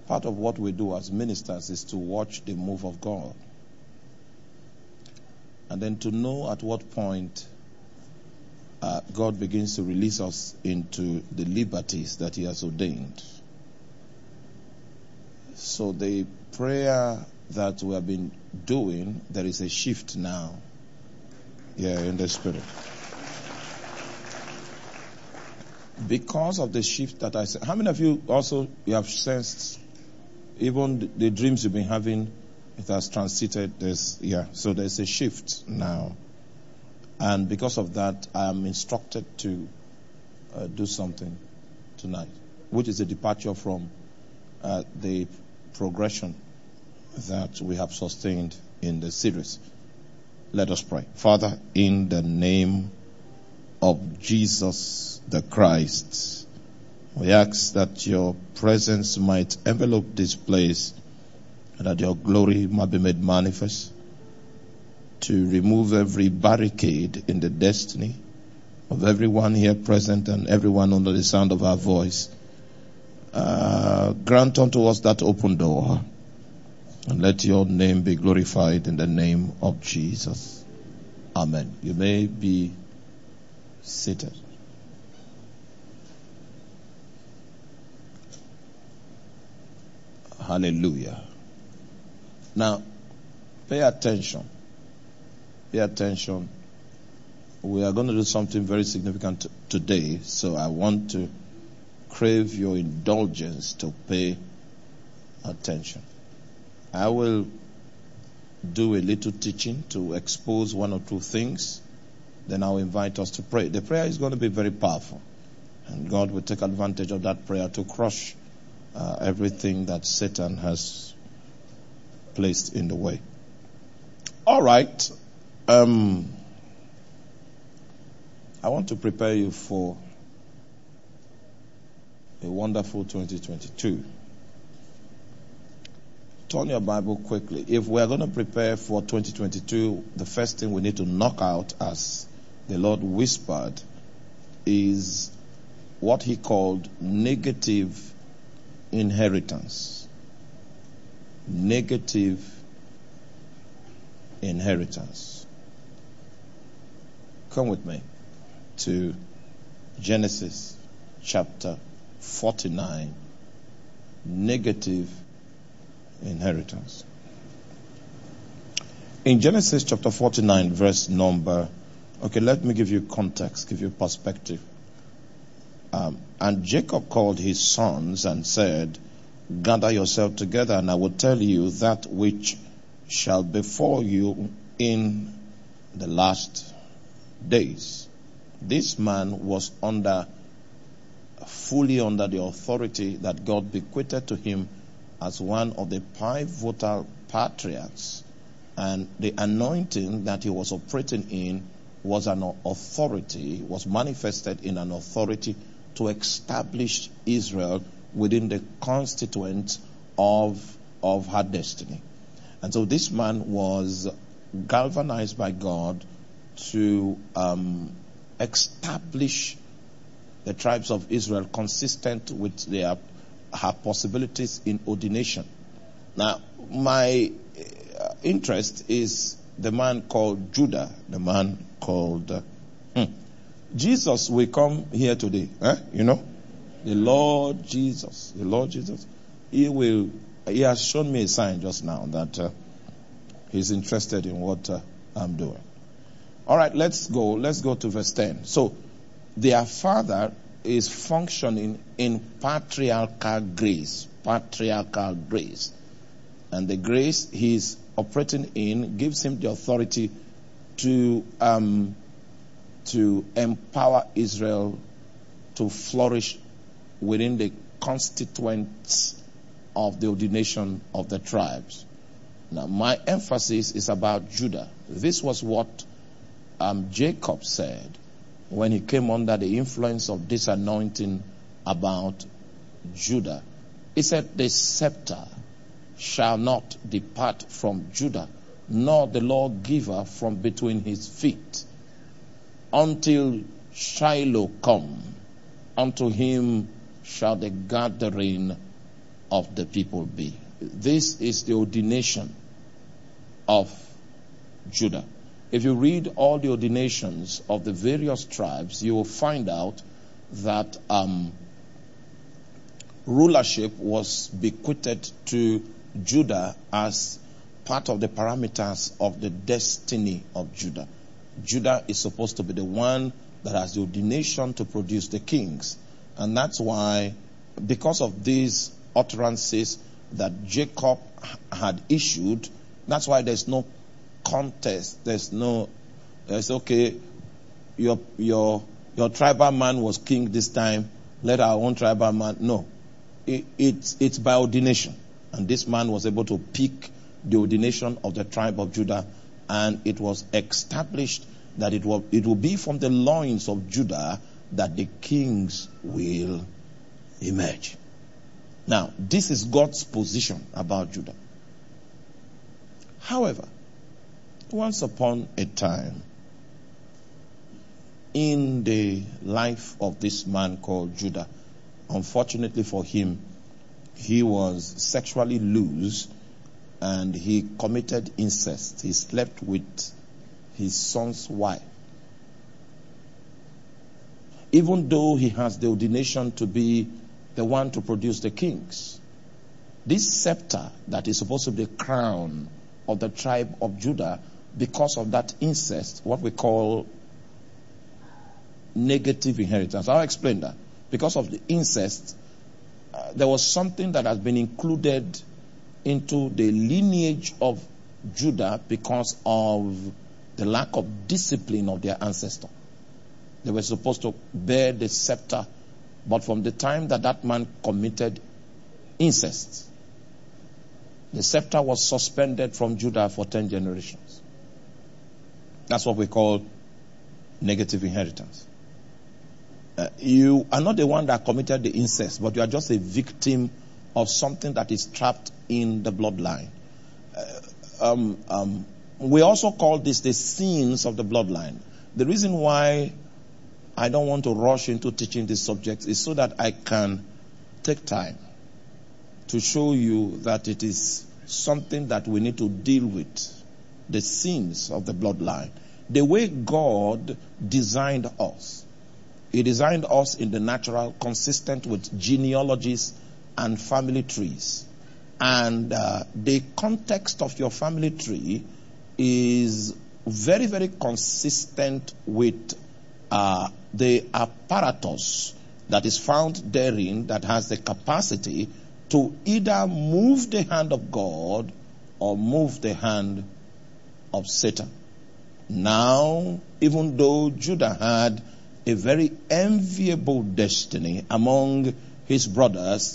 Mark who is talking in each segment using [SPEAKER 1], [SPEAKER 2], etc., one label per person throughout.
[SPEAKER 1] part of what we do as ministers is to watch the move of God. And then to know at what point God begins to release us into the liberties that He has ordained. So the prayer that we have been doing, there is a shift now. Yeah, in the spirit. Because of the shift that I said, how many of you also you have sensed even the dreams you've been having, it has transited this, so there's a shift now. And because of that, I am instructed to do something tonight, which is a departure from the progression that we have sustained in the series. Let us pray. Father, in the name of Jesus the Christ, we ask that your presence might envelop this place and that your glory might be made manifest to remove every barricade in the destiny of everyone here present and everyone under the sound of our voice. Grant unto us that open door and let your name be glorified in the name of Jesus. Amen. You may be seated. Hallelujah. Now, pay attention. Pay attention. We are going to do something very significant today, so I want to crave your indulgence to pay attention. I will do a little teaching to expose one or two things. Then I'll invite us to pray. The prayer is going to be very powerful. And God will take advantage of that prayer to crush everything that Satan has placed in the way. All right. I want to prepare you for a wonderful 2022. Turn your Bible quickly. If we are going to prepare for 2022, the first thing we need to knock out, as the Lord whispered, is what He called negative inheritance. Negative inheritance. Come with me to Genesis chapter 49. Negative inheritance. In Genesis chapter 49, verse number, let me give you context, give you perspective. And Jacob called his sons and said, gather yourself together, and I will tell you that which shall befall you in the last days. This man was fully under the authority that God bequeathed to him as one of the pivotal patriarchs, and the anointing that he was operating in was an authority, was manifested in an authority to establish Israel within the constituent of her destiny. And so this man was galvanized by God to establish the tribes of Israel consistent with her possibilities in ordination. Now, my interest is the man called Judah, the man called Jesus will come here today. The Lord Jesus. He has shown me a sign just now that he's interested in what I'm doing. All right, let's go to verse 10. So, their father is functioning in patriarchal grace. And the grace he's operating in gives him the authority to empower Israel to flourish within the constituents of the ordination of the tribes. Now, my emphasis is about Judah. This was what Jacob said when he came under the influence of this anointing about Judah. He said, the scepter shall not depart from Judah, nor the lawgiver from between his feet, until Shiloh come. Unto him shall the gathering of the people be. This is the ordination of Judah. If you read all the ordinations of the various tribes, you will find out that rulership was bequeathed to Judah as part of the parameters of the destiny of Judah. Judah is supposed to be the one that has the ordination to produce the kings. And that's why, because of these utterances that Jacob had issued, that's why there's no contest. There's okay, your tribal man was king this time, let our own tribal man. No. It's by ordination. And this man was able to pick the ordination of the tribe of Judah, and it was established that it will be from the loins of Judah that the kings will emerge. Now, this is God's position about Judah. However, once upon a time, in the life of this man called Judah, unfortunately for him, he was sexually loose and he committed incest. He slept with his son's wife. Even though he has the ordination to be the one to produce the kings, this scepter that is supposed to be the crown of the tribe of Judah, because of that incest, what we call negative inheritance. I'll explain that. Because of the incest, there was something that has been included into the lineage of Judah because of the lack of discipline of their ancestor. They were supposed to bear the scepter, but from the time that man committed incest, the scepter was suspended from Judah for 10 generations. That's what we call negative inheritance. You are not the one that committed the incest, but you are just a victim of something that is trapped in the bloodline. We also call this the sins of the bloodline. The reason why I don't want to rush into teaching this subject is so that I can take time to show you that it is something that we need to deal with. The sins of the bloodline. The way God designed us. He designed us in the natural, consistent with genealogies and family trees. And the context of your family tree is very, very consistent with the apparatus that is found therein that has the capacity to either move the hand of God or move the hand of Satan. Now, even though Judah had a very enviable destiny among his brothers,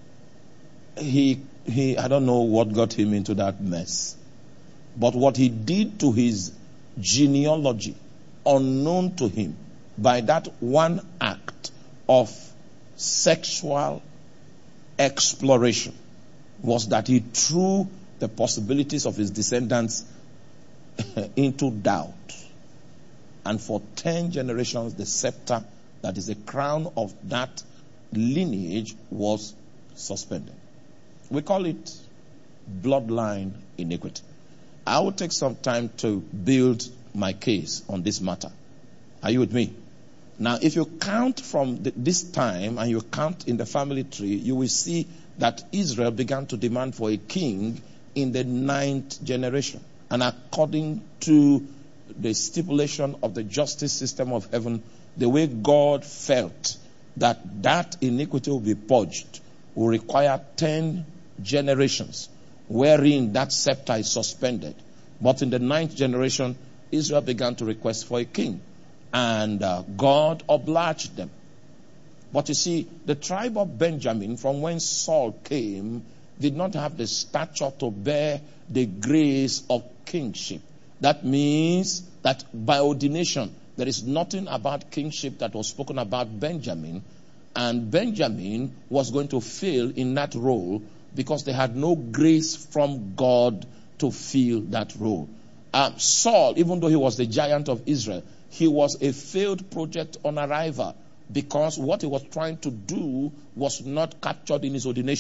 [SPEAKER 1] he I don't know what got him into that mess. But what he did to his genealogy, unknown to him, by that one act of sexual exploration, was that he threw the possibilities of his descendants into doubt. And for 10 generations, the scepter that is the crown of that lineage was suspended. We call it bloodline iniquity. I will take some time to build my case on this matter. Are you with me? Now, if you count from this time and you count in the family tree, you will see that Israel began to demand for a king in the 9th generation. And according to the stipulation of the justice system of heaven, the way God felt that iniquity will be purged will require 10 generations wherein that scepter is suspended. But in the 9th generation, Israel began to request for a king. And God obliged them. But you see, the tribe of Benjamin, from whence Saul came, did not have the stature to bear the grace of kingship. That means that by ordination, there is nothing about kingship that was spoken about Benjamin. And Benjamin was going to fail in that role because they had no grace from God to fill that role. Saul, even though he was the giant of Israel, he was a failed project on arrival because what he was trying to do was not captured in his ordination.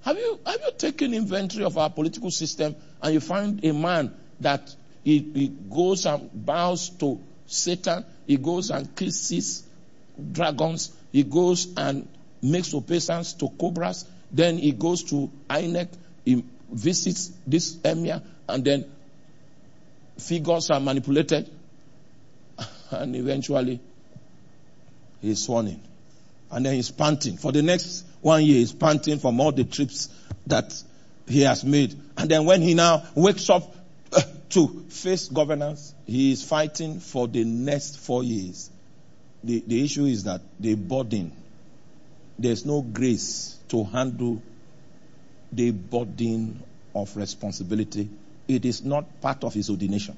[SPEAKER 1] Have you taken inventory of our political system and you find a man that he goes and bows to Satan, he goes and kisses dragons, he goes and makes obeisance to cobras, then he goes to INEC, he visits this emir, and then figures are manipulated, and eventually he's sworn in. And then he's panting. For the next 1 year, he's panting from all the trips that he has made. And then when he now wakes up to face governance, he is fighting for the next 4 years. The issue is that the burden, there's no grace to handle the burden of responsibility. It is not part of his ordination.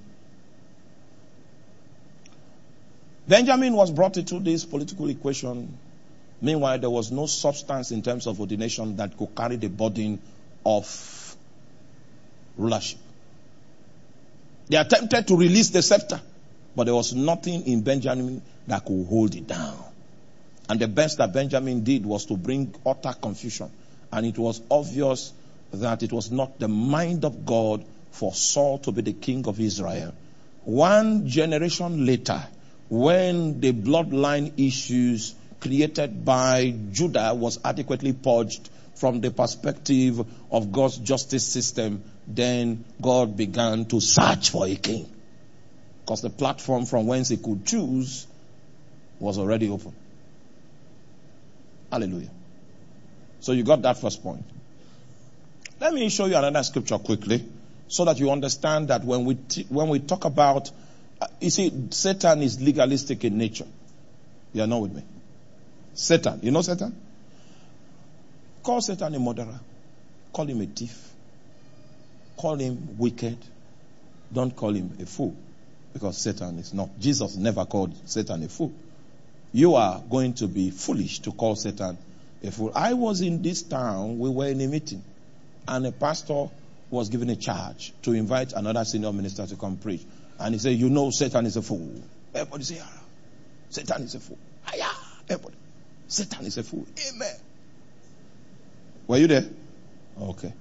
[SPEAKER 1] Benjamin was brought into this political equation. Meanwhile, there was no substance in terms of ordination that could carry the burden of rulership. They attempted to release the scepter, but there was nothing in Benjamin that could hold it down. And the best that Benjamin did was to bring utter confusion. And it was obvious that it was not the mind of God for Saul to be the king of Israel. 1 generation later, when the bloodline issues created by Judah was adequately purged from the perspective of God's justice system, then God began to search for a king. Because the platform from whence he could choose was already open. Hallelujah. So you got that first point. Let me show you another scripture quickly so that you understand that when we talk about, you see, Satan is legalistic in nature. You are not with me. Satan, you know Satan? Call Satan a murderer. Call him a thief. Call him wicked. Don't call him a fool. Because Satan is not. Jesus never called Satan a fool. You are going to be foolish to call Satan a fool. I was in this town, we were in a meeting, and a pastor was given a charge to invite another senior minister to come preach. And he said, you know Satan is a fool. Everybody say, ah, Satan is a fool. Ah, everybody. Satan is a fool. Amen. Were you there? Okay.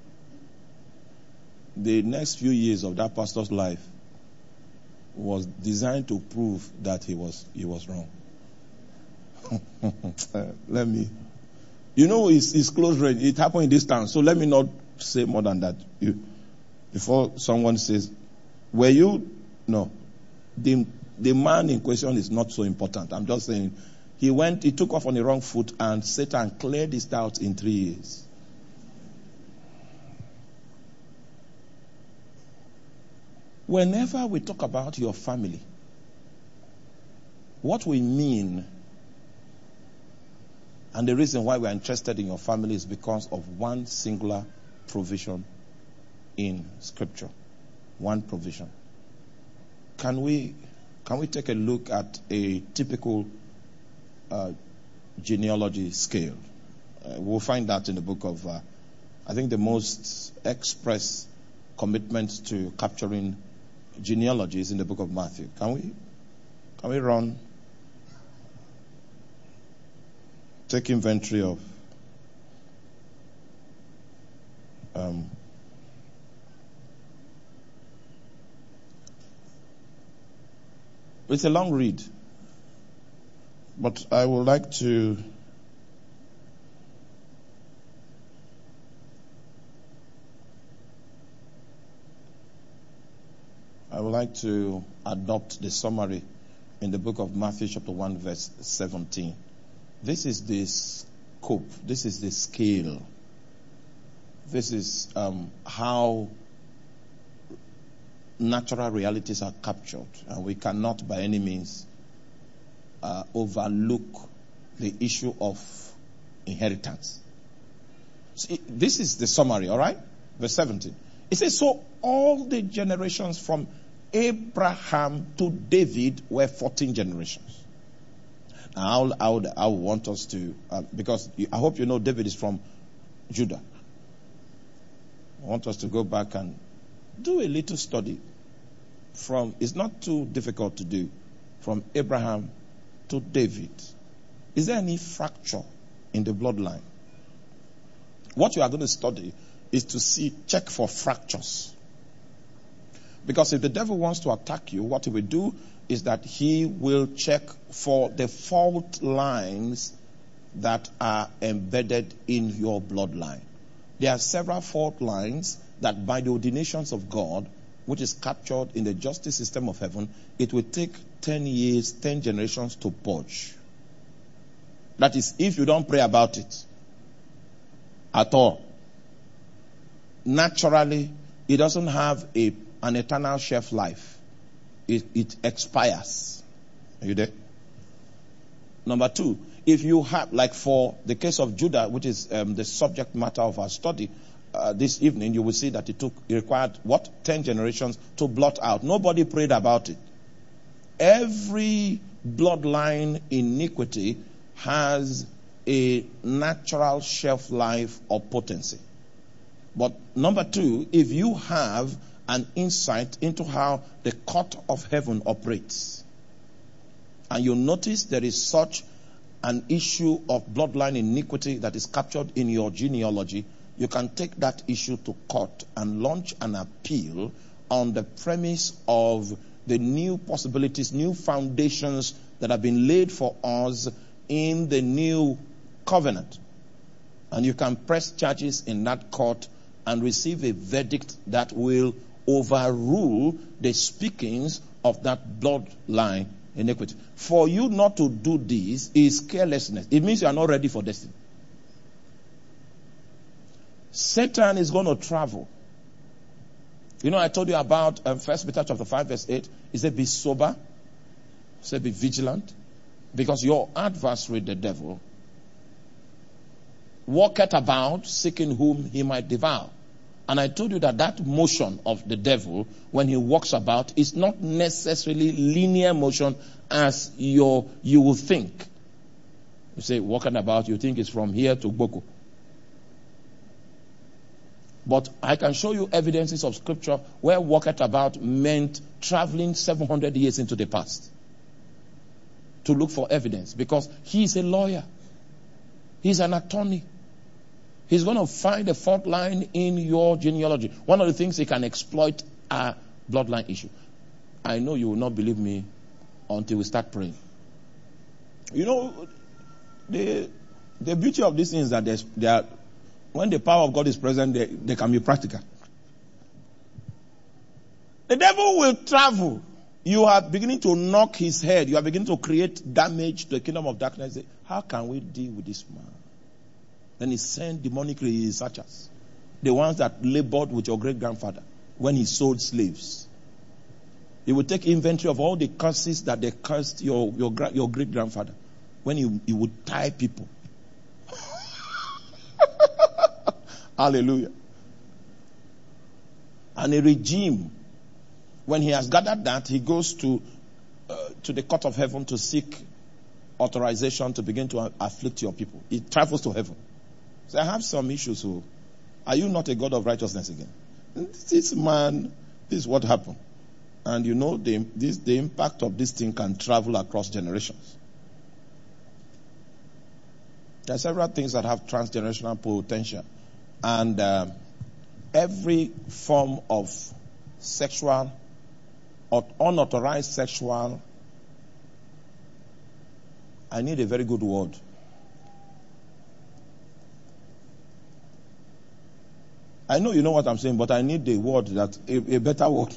[SPEAKER 1] The next few years of that pastor's life was designed to prove that he was wrong. It's close range. It happened in this town. So let me not say more than that. Before someone says, were you? No. The man in question is not so important. I'm just saying, he took off on the wrong foot, and Satan cleared his doubts in 3 years. Whenever we talk about your family, what we mean, and the reason why we are interested in your family, is because of one singular provision in Scripture. One provision. Can we take a look at a typical genealogy scale? We'll find that in the book of, I think the most express commitment to capturing genealogy is in the book of Matthew. Can we run? Take inventory of it's a long read, but I would like to adopt the summary in the book of Matthew chapter 1 verse 17. This is the scope. This is the scale. This is how natural realities are captured. And we cannot by any means overlook the issue of inheritance. See, this is the summary, all right? Verse 17. It says, so all the generations from Abraham to David were 14 generations. Now, I would want us to, because I hope you know David is from Judah. I want us to go back and do a little study it's not too difficult to do, from Abraham to David. Is there any fracture in the bloodline? What you are going to study is to check for fractures. Because if the devil wants to attack you, what he will do is that he will check for the fault lines that are embedded in your bloodline. There are several fault lines that by the ordinations of God, which is captured in the justice system of heaven, it will take 10 years, 10 generations to purge. That is, if you don't pray about it at all. Naturally, it doesn't have an eternal shelf life. It expires. Are you there? Number two, if you have, like for the case of Judah, which is the subject matter of our study this evening, you will see that it required, 10 generations to blot out. Nobody prayed about it. Every bloodline iniquity has a natural shelf life or potency. But number two, if you have an insight into how the court of heaven operates, and you notice there is such an issue of bloodline iniquity that is captured in your genealogy, you can take that issue to court and launch an appeal on the premise of the new possibilities, new foundations that have been laid for us in the new covenant. And you can press charges in that court and receive a verdict that will overrule the speakings of that bloodline iniquity. For you not to do this is carelessness. It means you are not ready for destiny. Satan is going to travel. You know, I told you about 1 Peter chapter 5 verse 8. He said, be sober. He said, be vigilant. Because your adversary, the devil, walketh about seeking whom he might devour. And I told you that motion of the devil when he walks about is not necessarily linear motion as you will think. You say walking about, you think it's from here to Boko. But I can show you evidences of scripture where walketh about meant traveling 700 years into the past to look for evidence, because he is a lawyer. He's an attorney. He's going to find a fault line in your genealogy. One of the things he can exploit are bloodline issue. I know you will not believe me until we start praying. You know, the beauty of this is that they are, when the power of God is present, they can be practical. The devil will travel. You are beginning to knock his head. You are beginning to create damage to the kingdom of darkness. How can we deal with this man? Then he sent demonic researchers, the ones that labored with your great-grandfather when he sold slaves. He would take inventory of all the curses that they cursed your great-grandfather when he would tie people. Hallelujah. And a regime, when he has gathered that, he goes to the court of heaven to seek authorization to begin to afflict your people. He travels to heaven. So I have some issues. So, are you not a God of righteousness again? This man, this is what happened. And you know, the impact of this thing can travel across generations. There are several things that have transgenerational potential. And every form of sexual or unauthorized sexual, I need a very good word. I know you know what I'm saying, but I need the word a better word.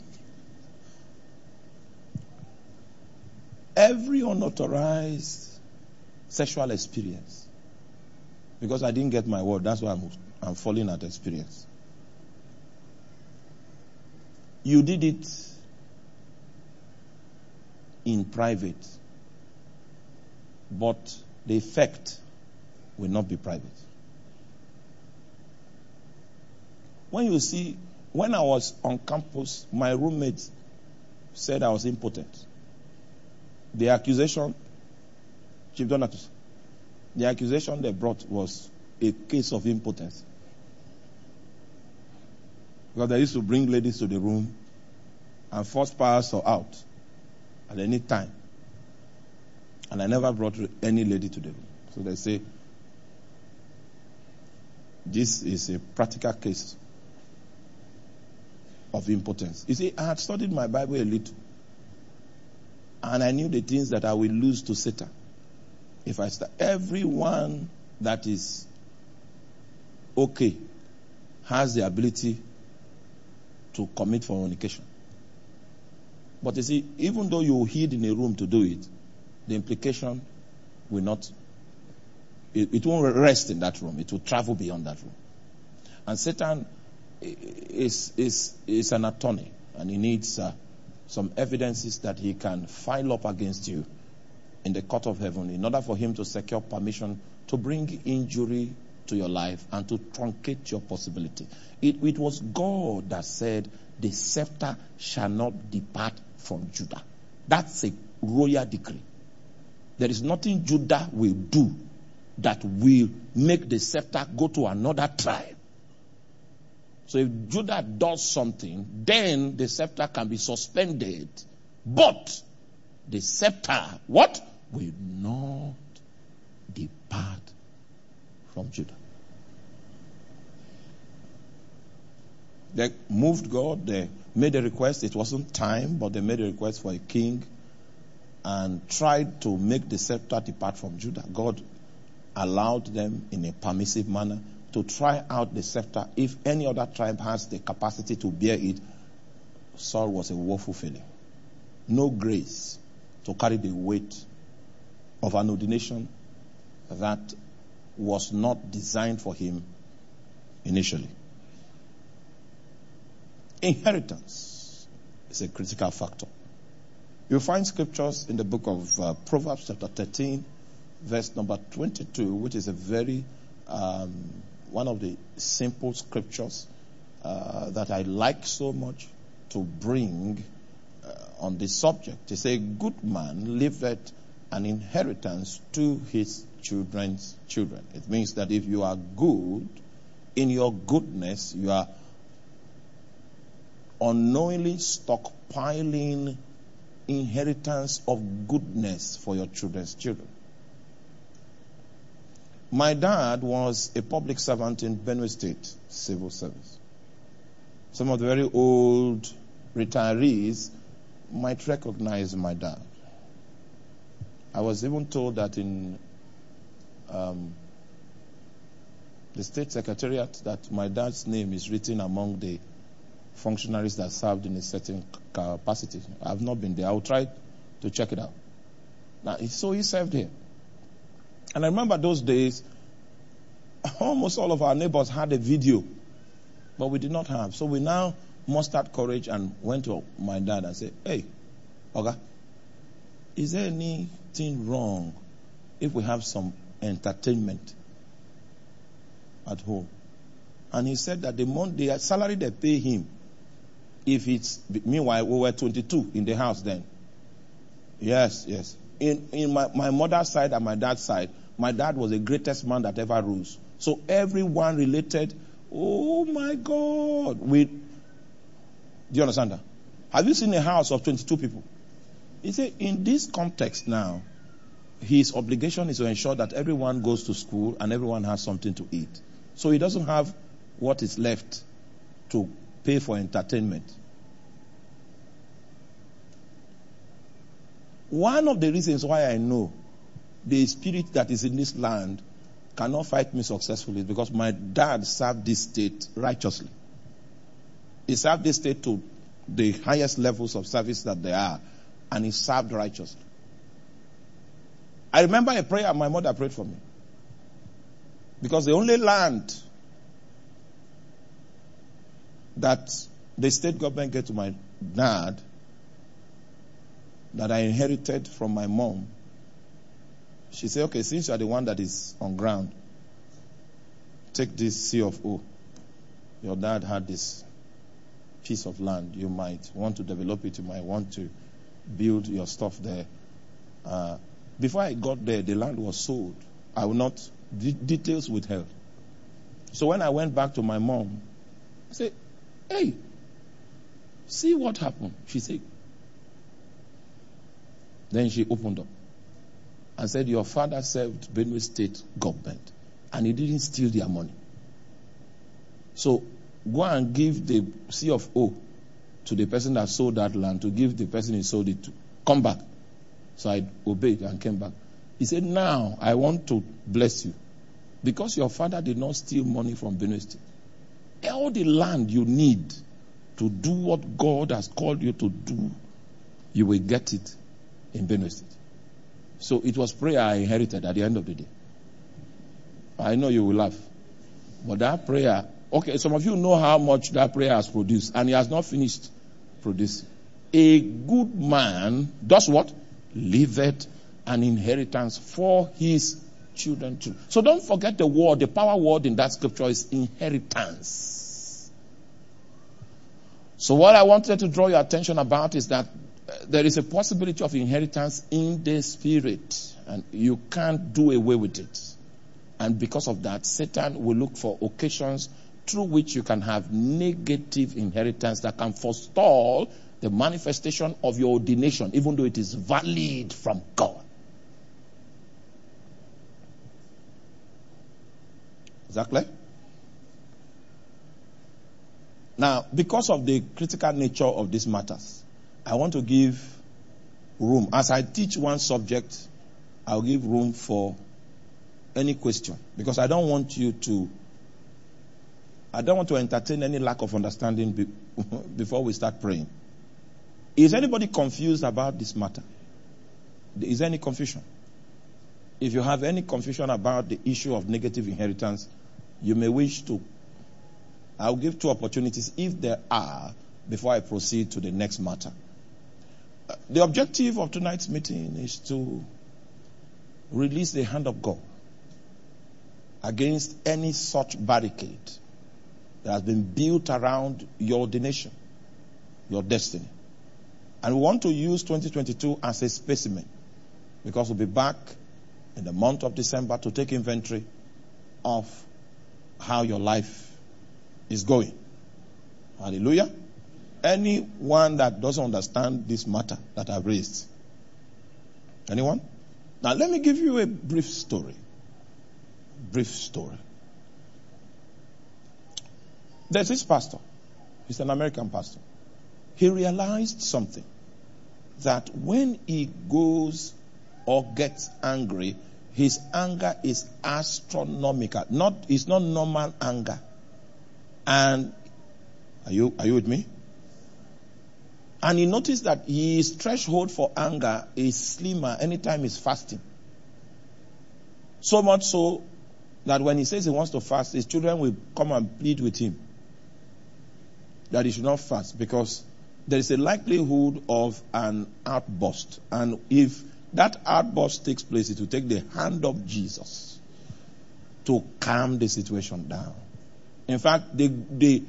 [SPEAKER 1] Every unauthorized sexual experience. Because I didn't get my word, that's why I'm falling at experience. You did it in private, but the effect will not be private. When I was on campus, my roommates said I was impotent. The accusation, Chief Donatus, the accusation they brought was a case of impotence. Because they used to bring ladies to the room and force powers out at any time. And I never brought any lady to the room. So they say, This is a practical case of impotence. You see, I had studied my Bible a little, and I knew the things that I will lose to Satan. If I start, everyone that is okay has the ability to commit fornication. But you see, even though you hid in a room to do it, the implication will not, it won't rest in that room. It will travel beyond that room. And Satan is an attorney, and he needs some evidences that he can file up against you in the court of heaven in order for him to secure permission to bring injury to your life and to truncate your possibility. It was God that said, the scepter shall not depart from Judah. That's a royal decree. There is nothing Judah will do that will make the scepter go to another tribe. So if Judah does something, then the scepter can be suspended. But the scepter, what? Will not depart from Judah. They moved God. They made a request. It wasn't time, but they made a request for a king and tried to make the scepter depart from Judah. God allowed them in a permissive manner to try out the scepter. If any other tribe has the capacity to bear it, Saul was a woeful failure. No grace to carry the weight of an ordination that was not designed for him initially. Inheritance is a critical factor. You'll find scriptures in the book of Proverbs chapter 13, verse number 22, which is a very, one of the simple scriptures that I like so much to bring on this subject. It says, a good man leaveth an inheritance to his children's children. It means that if you are good, in your goodness, you are unknowingly stockpiling inheritance of goodness for your children's children. My dad was a public servant in Benue State Civil Service. Some of the very old retirees might recognize my dad. I was even told that in the state secretariat that my dad's name is written among the functionaries that served in a certain capacity. I have not been there. I will try to check it out. Now, so he served here. And I remember those days, almost all of our neighbors had a video, but we did not have. So we now mustered courage and went to my dad and said, hey, Oga, is there anything wrong if we have some entertainment at home? And he said that the salary they pay him, if it's, meanwhile, we were 22 in the house then. Yes. In my mother's side and my dad's side, my dad was the greatest man that ever rose. So everyone related, oh my God. Do you understand that? Have you seen a house of 22 people? He said, in this context now, his obligation is to ensure that everyone goes to school and everyone has something to eat. So he doesn't have what is left to pay for entertainment. One of the reasons why I know the spirit that is in this land cannot fight me successfully is because my dad served this state righteously. He served this state to the highest levels of service that there are, and he served righteously. I remember a prayer my mother prayed for me. Because the only land that the state government gave to my dad that I inherited from my mom, she said, okay, since you are the one that is on ground, take this C of O. Your dad had this piece of land. You might want to develop it. You might want to build your stuff there. Before I got there, the land was sold. I will not, details withheld. So when I went back to my mom, I said, hey, see what happened? She said, then she opened up and said, your father served Benue State government and he didn't steal their money. So go and give the C of O to the person that sold that land, to give the person he sold it to. Come back. So I obeyed and came back. He said, now I want to bless you. Because your father did not steal money from Benue State. All the land you need to do what God has called you to do, you will get it in Benue State. So it was prayer I inherited at the end of the day. I know you will laugh. But that prayer, okay, some of you know how much that prayer has produced, and he has not finished producing. A good man does what? Leaveth an inheritance for his children too. So don't forget the word, the power word in that scripture is inheritance. So what I wanted to draw your attention about is that there is a possibility of inheritance in the spirit, and you can't do away with it. And because of that, Satan will look for occasions through which you can have negative inheritance that can forestall the manifestation of your ordination, even though it is valid from God. Is that clear? Now, because of the critical nature of these matters, I want to give room. As I teach one subject, I'll give room for any question. Because I don't want to entertain any lack of understanding before we start praying. Is anybody confused about this matter? Is there any confusion? If you have any confusion about the issue of negative inheritance, you may wish to. I'll give 2 opportunities if there are before I proceed to the next matter. The objective of tonight's meeting is to release the hand of God against any such barricade that has been built around your ordination, your destiny. And we want to use 2022 as a specimen, because we'll be back in the month of December to take inventory of how your life is going. Hallelujah. Anyone that doesn't understand this matter that I've raised? Anyone? Now let me give you a brief story. There's this pastor. He's an American pastor. He realized something. That when he goes or gets angry, his anger is astronomical. It's not normal anger. And are you with me? And he noticed that his threshold for anger is slimmer anytime he's fasting. So much so that when he says he wants to fast, his children will come and plead with him that he should not fast, because there is a likelihood of an outburst. And if that outburst takes place, it will take the hand of Jesus to calm the situation down. In fact, the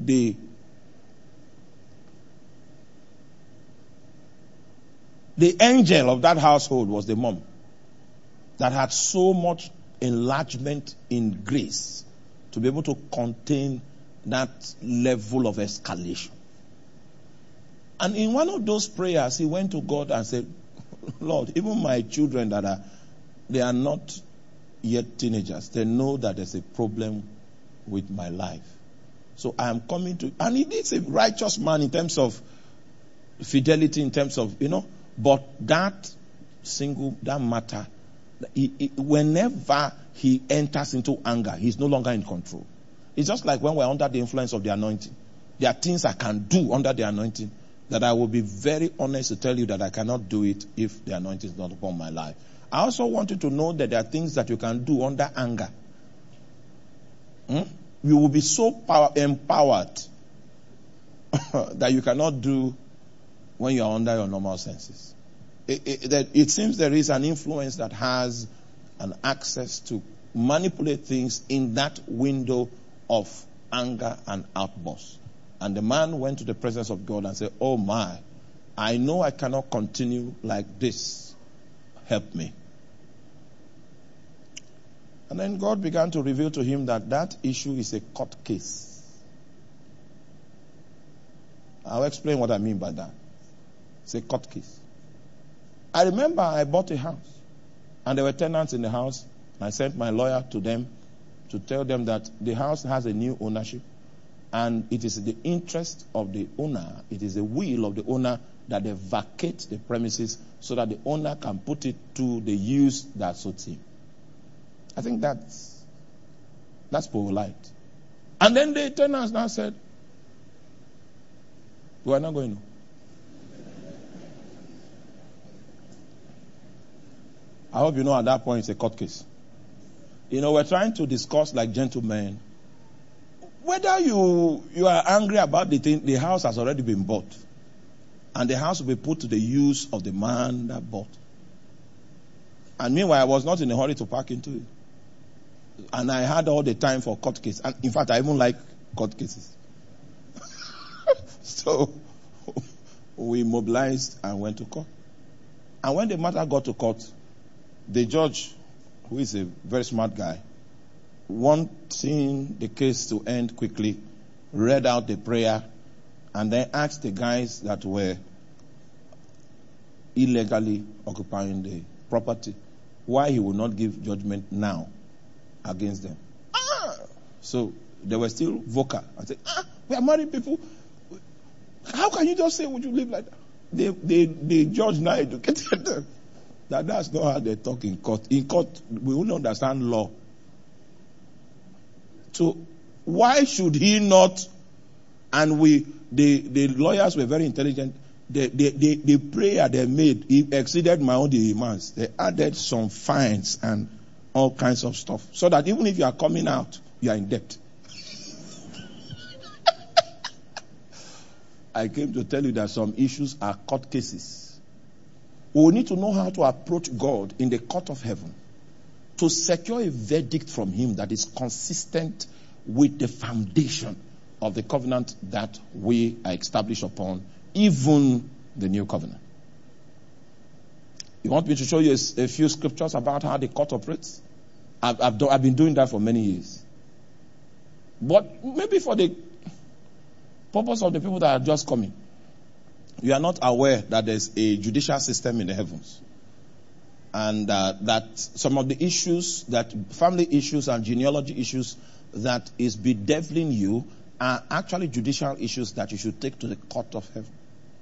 [SPEAKER 1] angel of that household was the mom that had so much enlargement in grace to be able to contain that level of escalation. And in one of those prayers, he went to God and said, Lord, even my children they are not yet teenagers. They know that there's a problem with my life. So I am coming to, and he is a righteous man in terms of fidelity, in terms of, but that matter, whenever he enters into anger, he's no longer in control. It's just like when we're under the influence of the anointing. There are things I can do under the anointing that I will be very honest to tell you that I cannot do it if the anointing is not upon my life. I also want you to know that there are things that you can do under anger. You will be so empowered that you cannot do when you are under your normal senses. It seems there is an influence that has an access to manipulate things in that window of anger and outburst. And the man went to the presence of God and said, oh my, I know I cannot continue like this. Help me. And then God began to reveal to him that issue is a court case. I'll explain what I mean by that. It's a court case. I remember I bought a house, and there were tenants in the house, and I sent my lawyer to them to tell them that the house has a new ownership, And it is the interest of the owner, it is the will of the owner that they vacate the premises so that the owner can put it to the use that suits him. I think that's polite. And then the tenants now said, we are not going to. I hope you know at that point it's a court case. We're trying to discuss like gentlemen. Whether you are angry about the thing, the house has already been bought. And the house will be put to the use of the man that bought. And meanwhile, I was not in a hurry to pack into it. And I had all the time for court case. And in fact, I even like court cases. So, we mobilized and went to court. And when the matter got to court, the judge, who is a very smart guy, wanting the case to end quickly, read out the prayer and then asked the guys that were illegally occupying the property why he would not give judgment now against them. So they were still vocal. I said, we are married people. How can you just say, would you live like that? The judge now educated them. That's not how they talk in court. In court, we won't understand law. So why should he not? And the lawyers were very intelligent. The prayer they made, it exceeded my own demands. They added some fines and all kinds of stuff. So that even if you are coming out, you are in debt. I came to tell you that some issues are court cases. We need to know how to approach God in the court of heaven to secure a verdict from him that is consistent with the foundation of the covenant that we are established upon, even the new covenant. You want me to show you a few scriptures about how the court operates? I've been doing that for many years. But maybe for the purpose of the people that are just coming, you are not aware that there's a judicial system in the heavens. And that some of the issues, that family issues and genealogy issues that is bedeviling you are actually judicial issues that you should take to the court of heaven.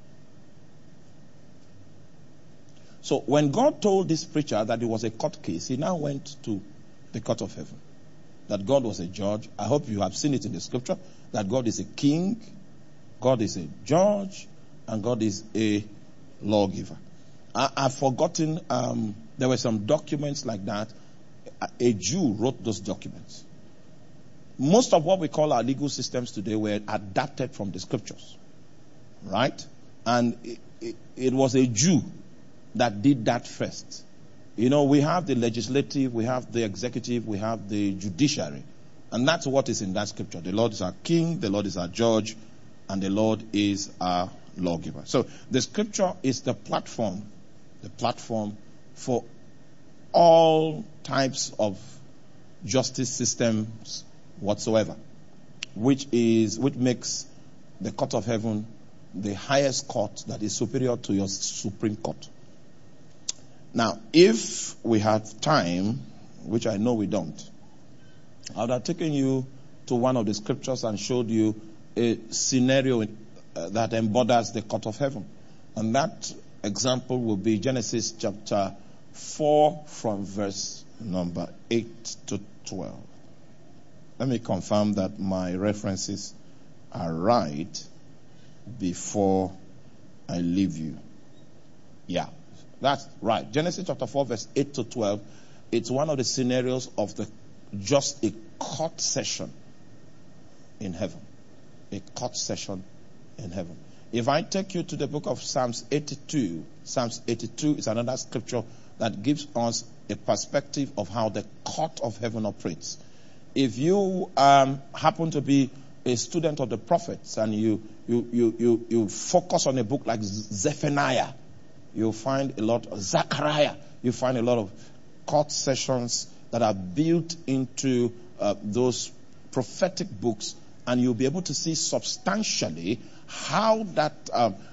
[SPEAKER 1] So when God told this preacher that it was a court case, he now went to the court of heaven. That God was a judge. I hope you have seen it in the scripture. That God is a king, God is a judge, and God is a lawgiver. I've forgotten, there were some documents like that. A Jew wrote those documents. Most of what we call our legal systems today were adapted from the scriptures. Right? And it was a Jew that did that first. We have the legislative, we have the executive, we have the judiciary. And that's what is in that scripture. The Lord is our king, the Lord is our judge, and the Lord is our lawgiver. So the scripture is the platform for all types of justice systems whatsoever, which makes the court of heaven the highest court that is superior to your Supreme Court. Now, if we had time, which I know we don't, I would have taken you to one of the scriptures and showed you a scenario that embodies the court of heaven. And that example will be Genesis chapter 4 from verse number 8 to 12. Let me confirm that my references are right before I leave you. Yeah, that's right. Genesis chapter 4 verse 8 to 12. It's one of the scenarios of just a court session in heaven. A court session in heaven. If I take you to the book of Psalms 82, Psalms 82 is another scripture that gives us a perspective of how the court of heaven operates. If you happen to be a student of the prophets and you focus on a book like Zephaniah, you'll find a lot of Zechariah, you find a lot of court sessions that are built into those prophetic books, and you'll be able to see substantially how that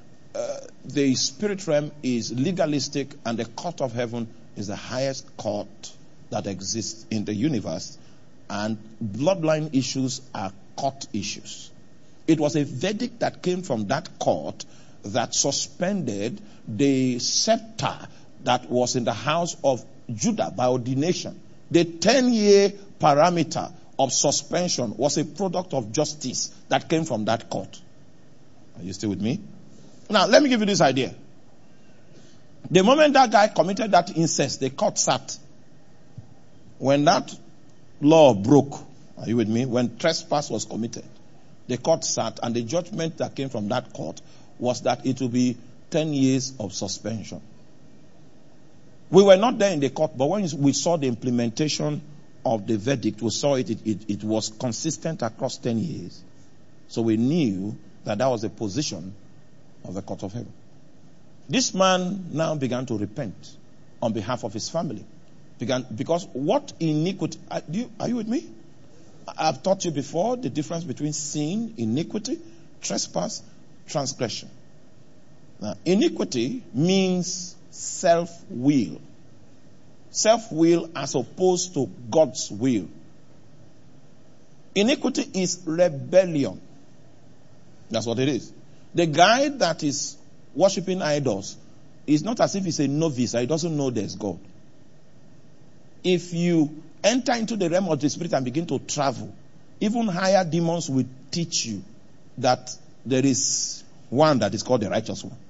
[SPEAKER 1] the spirit realm is legalistic and the court of heaven is the highest court that exists in the universe, and bloodline issues are court issues. it was a verdict that came from that court that suspended the scepter that was in the house of Judah by ordination. The 10-year parameter of suspension was a product of justice that came from that court. Are you still with me? Now, let me give you this idea. The moment that guy committed that incest, the court sat. When that law broke, are you with me? When trespass was committed, the court sat, and the judgment that came from that court was that it will be 10 years of suspension. We were not there in the court, but when we saw the implementation of the verdict, we saw it was consistent across 10 years. So we knew that was the position of the court of heaven. This man now began to repent on behalf of his family. Because what iniquity, are you with me? I've taught you before the difference between sin, iniquity, trespass, transgression. Now, iniquity means self-will. Self-will as opposed to God's will. Iniquity is rebellion. That's what it is. The guy that is worshiping idols is not as if he's a novice. He doesn't know there's God. If you enter into the realm of the spirit and begin to travel, even higher demons will teach you that there is one that is called the righteous one.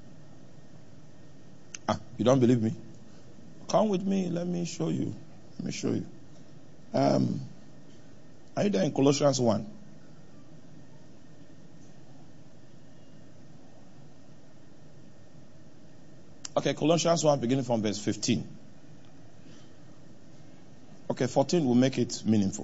[SPEAKER 1] You don't believe me? Come with me. Let me show you. Are you there in Colossians 1? Okay, Colossians 1, beginning from verse 15. Okay, 14 will make it meaningful.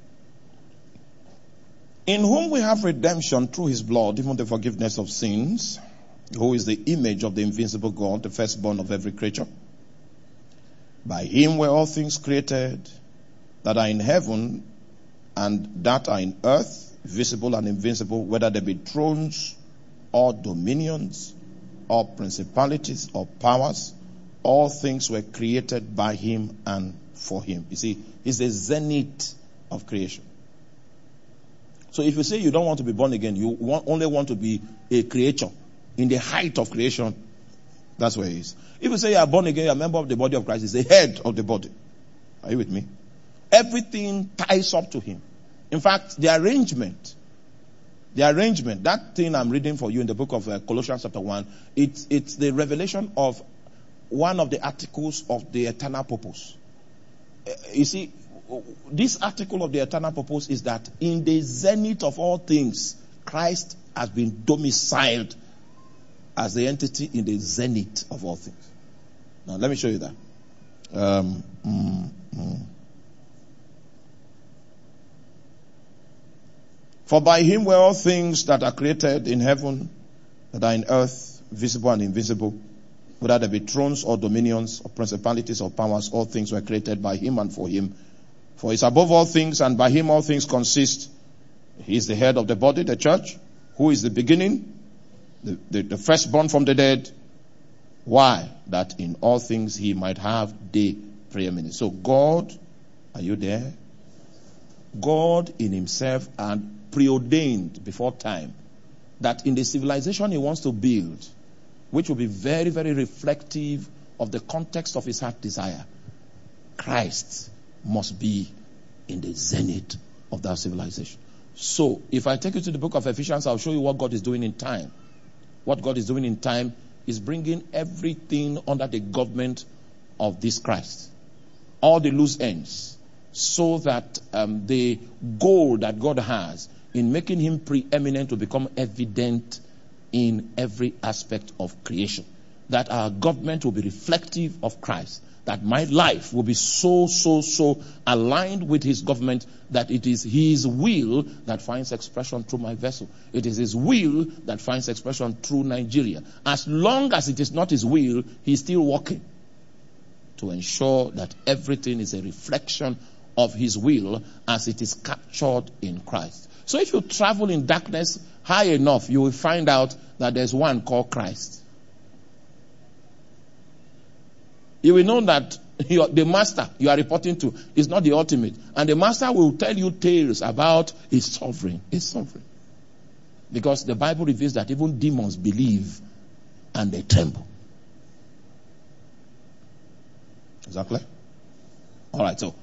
[SPEAKER 1] In whom we have redemption through his blood, even the forgiveness of sins, who is the image of the invincible God, the firstborn of every creature. By him were all things created that are in heaven and that are in earth, visible and invisible, whether they be thrones or dominions or principalities or powers. All things were created by him and for him. You see, he's the zenith of creation. So if you say you don't want to be born again, you only want to be a creature in the height of creation, that's where he is. If you say you are born again, you are a member of the body of Christ, he's the head of the body. Are you with me? Everything ties up to him. In fact, the arrangement, that thing I'm reading for you in the book of Colossians chapter 1, it's the revelation of one of the articles of the eternal purpose. You see, this article of the eternal purpose is that in the zenith of all things, Christ has been domiciled as the entity in the zenith of all things. Now, let me show you that. For by him were all things that are created in heaven, that are in earth, visible and invisible, whether they be thrones or dominions or principalities or powers, all things were created by him and for him. For he is above all things, and by him all things consist. He is the head of the body, the church, who is the beginning, the firstborn from the dead. Why? That in all things he might have the preeminence. So God, are you there? God in himself and preordained before time that in the civilization he wants to build, which will be very, very reflective of the context of his heart desire, Christ must be in the zenith of that civilization. So, if I take you to the book of Ephesians, I'll show you what God is doing in time. What God is doing in time is bringing everything under the government of this Christ. All the loose ends. So that the goal that God has in making him preeminent will become evident in every aspect of creation. That our government will be reflective of Christ. That my life will be so aligned with his government that it is his will that finds expression through my vessel. It is his will that finds expression through Nigeria. As long as it is not his will, he's still working to ensure that everything is a reflection of his will as it is captured in Christ. So if you travel in darkness high enough, you will find out that there's one called Christ. You will know that the master you are reporting to is not the ultimate. And the master will tell you tales about his sovereign. His sovereign. Because the Bible reveals that even demons believe and they tremble. Is that clear? All right, so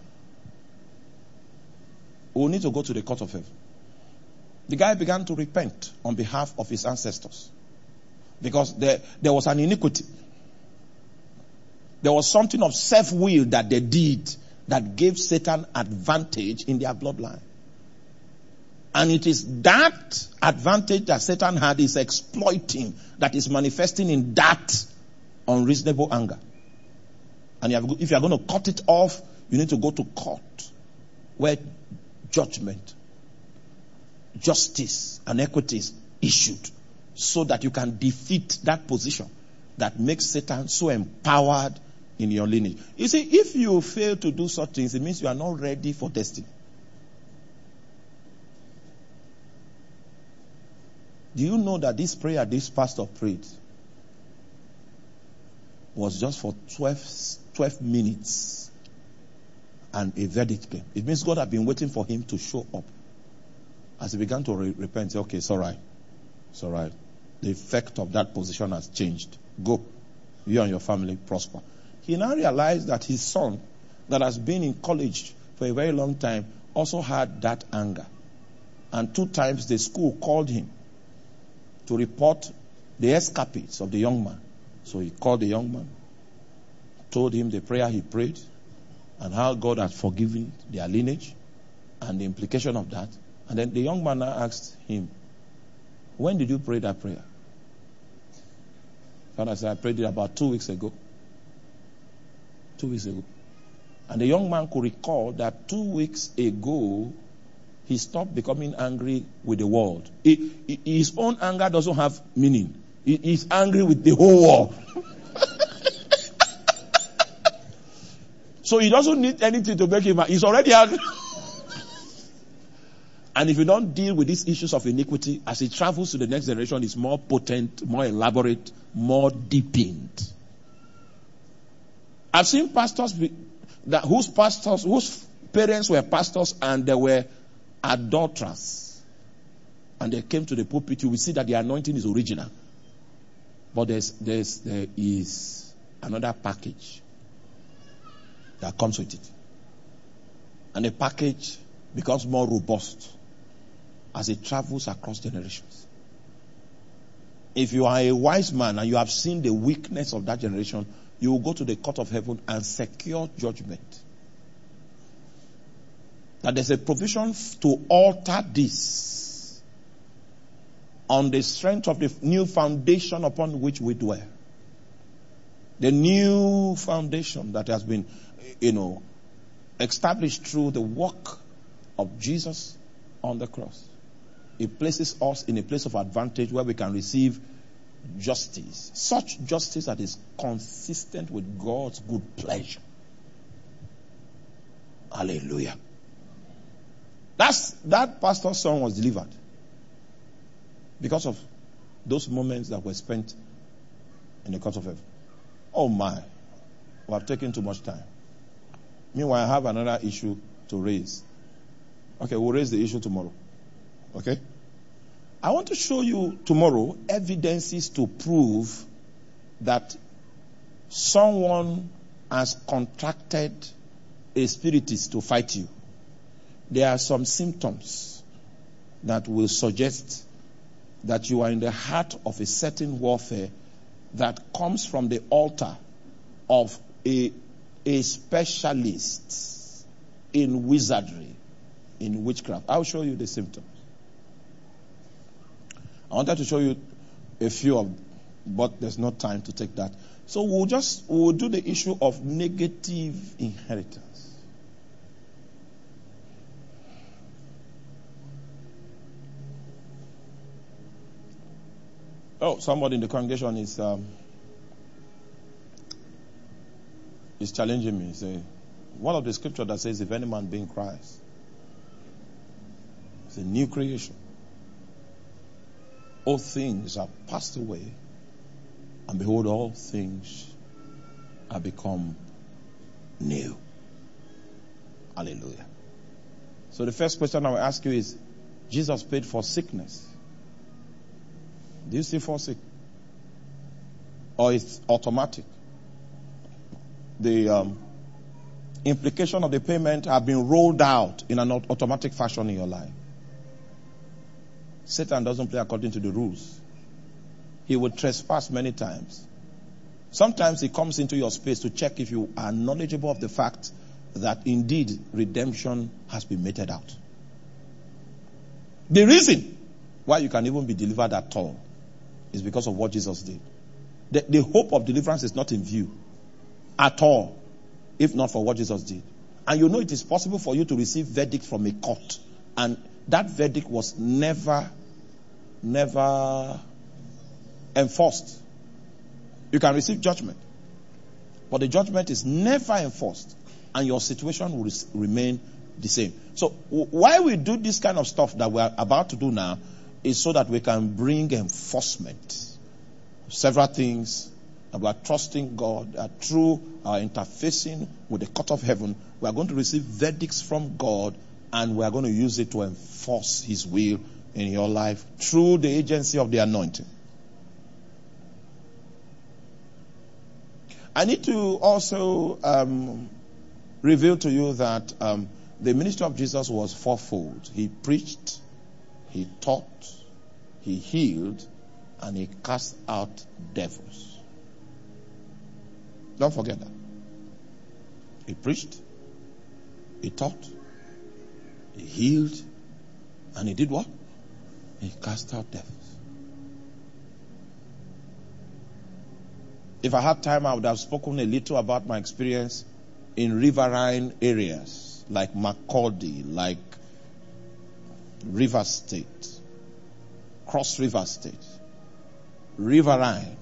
[SPEAKER 1] we'll need to go to the court of heaven. The guy began to repent on behalf of his ancestors. Because there was an iniquity. There was something of self-will that they did that gave Satan advantage in their bloodline. And it is that advantage that Satan had is exploiting, that is manifesting in that unreasonable anger. And if you are going to cut it off, you need to go to court where judgment, justice, and equity is issued so that you can defeat that position that makes Satan so empowered in your lineage. You see, if you fail to do such things, it means you are not ready for destiny. Do you know that this prayer this pastor prayed was just for 12 minutes and a verdict came? It means God had been waiting for him to show up. As he began to repent, say, okay, it's all right. It's all right. The effect of that position has changed. Go. You and your family prosper. He now realized that his son, that has been in college for a very long time, also had that anger. And 2 times the school called him to report the escapades of the young man. So he called the young man, told him the prayer he prayed, and how God had forgiven their lineage, and the implication of that. And then the young man now asked him, when did you pray that prayer? Father said, I prayed it about 2 weeks ago. 2 weeks ago. And the young man could recall that 2 weeks ago, he stopped becoming angry with the world. His own anger doesn't have meaning. He's angry with the whole world. So he doesn't need anything to make him mad. He's already angry. And if you don't deal with these issues of iniquity, as it travels to the next generation, it's more potent, more elaborate, more deepened. I've seen pastors whose parents were pastors and they were adulterers. And they came to the pulpit. You will see that the anointing is original. But there is another package that comes with it. And the package becomes more robust as it travels across generations. If you are a wise man and you have seen the weakness of that generation, you will go to the court of heaven and secure judgment. That there's a provision to alter this on the strength of the new foundation upon which we dwell. The new foundation that has been, established through the work of Jesus on the cross. It places us in a place of advantage where we can receive justice. Such justice that is consistent with God's good pleasure. Hallelujah. That pastor's son was delivered because of those moments that were spent in the court of heaven. Oh my, we have taken too much time. Meanwhile, I have another issue to raise. Okay, we'll raise the issue tomorrow. Okay? I want to show you tomorrow evidences to prove that someone has contracted a spiritist to fight you. There are some symptoms that will suggest that you are in the heart of a certain warfare that comes from the altar of a specialist in wizardry, in witchcraft. I'll show you the symptoms. I wanted to show you a few of, but there's no time to take that. So we'll do the issue of negative inheritance. Oh, somebody in the congregation is challenging me. Say, one of the scripture that says, if any man be in Christ, it's a new creation. All things are passed away, and behold, all things are become new. Hallelujah. So the first question I will ask you is, Jesus paid for sickness. Do you still fall sick? Or it's automatic? The implication of the payment have been rolled out in an automatic fashion in your life. Satan doesn't play according to the rules. He will trespass many times. Sometimes he comes into your space to check if you are knowledgeable of the fact that indeed redemption has been meted out. The reason why you can even be delivered at all is because of what Jesus did. The hope of deliverance is not in view at all, if not for what Jesus did. And you know it is possible for you to receive verdict from a court, and that verdict was never enforced. You can receive judgment, but the judgment is never enforced, and your situation will remain the same. So why we do this kind of stuff that we are about to do now is so that we can bring enforcement. Several things about trusting God that through our interfacing with the court of heaven, we are going to receive verdicts from God, and we are going to use it to enforce His will in your life through the agency of the anointing. I need to also reveal to you that the ministry of Jesus was fourfold. He preached, He taught, He healed, and He cast out devils. Don't forget that. He preached, He taught, He healed, and He did what? He cast out devils. If I had time, I would have spoken a little about my experience in riverine areas like Makurdi, like River State, Cross River State, riverine.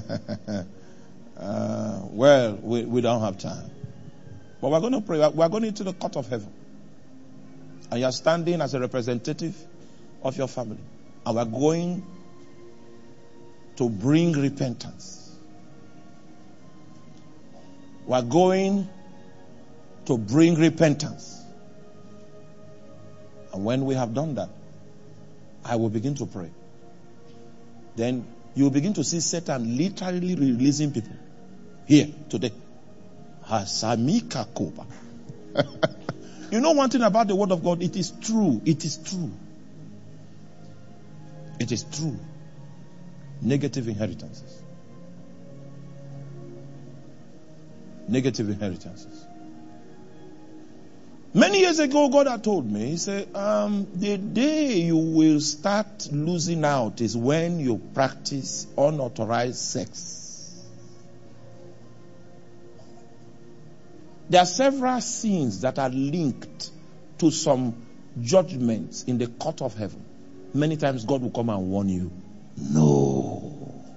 [SPEAKER 1] Well, we don't have time. But we're going to pray. We're going into the court of heaven. And you're standing as a representative of your family. And we're going to bring repentance. We're going to bring repentance. And when we have done that, I will begin to pray. Then you will begin to see Satan literally releasing people. Here, today. Hasamika Koba. You know one thing about the word of God? It is true. It is true. It is true. Negative inheritances. Negative inheritances. Many years ago, God had told me, He said, the day you will start losing out is when you practice unauthorized sex. There are several sins that are linked to some judgments in the court of heaven. Many times God will come and warn you. No.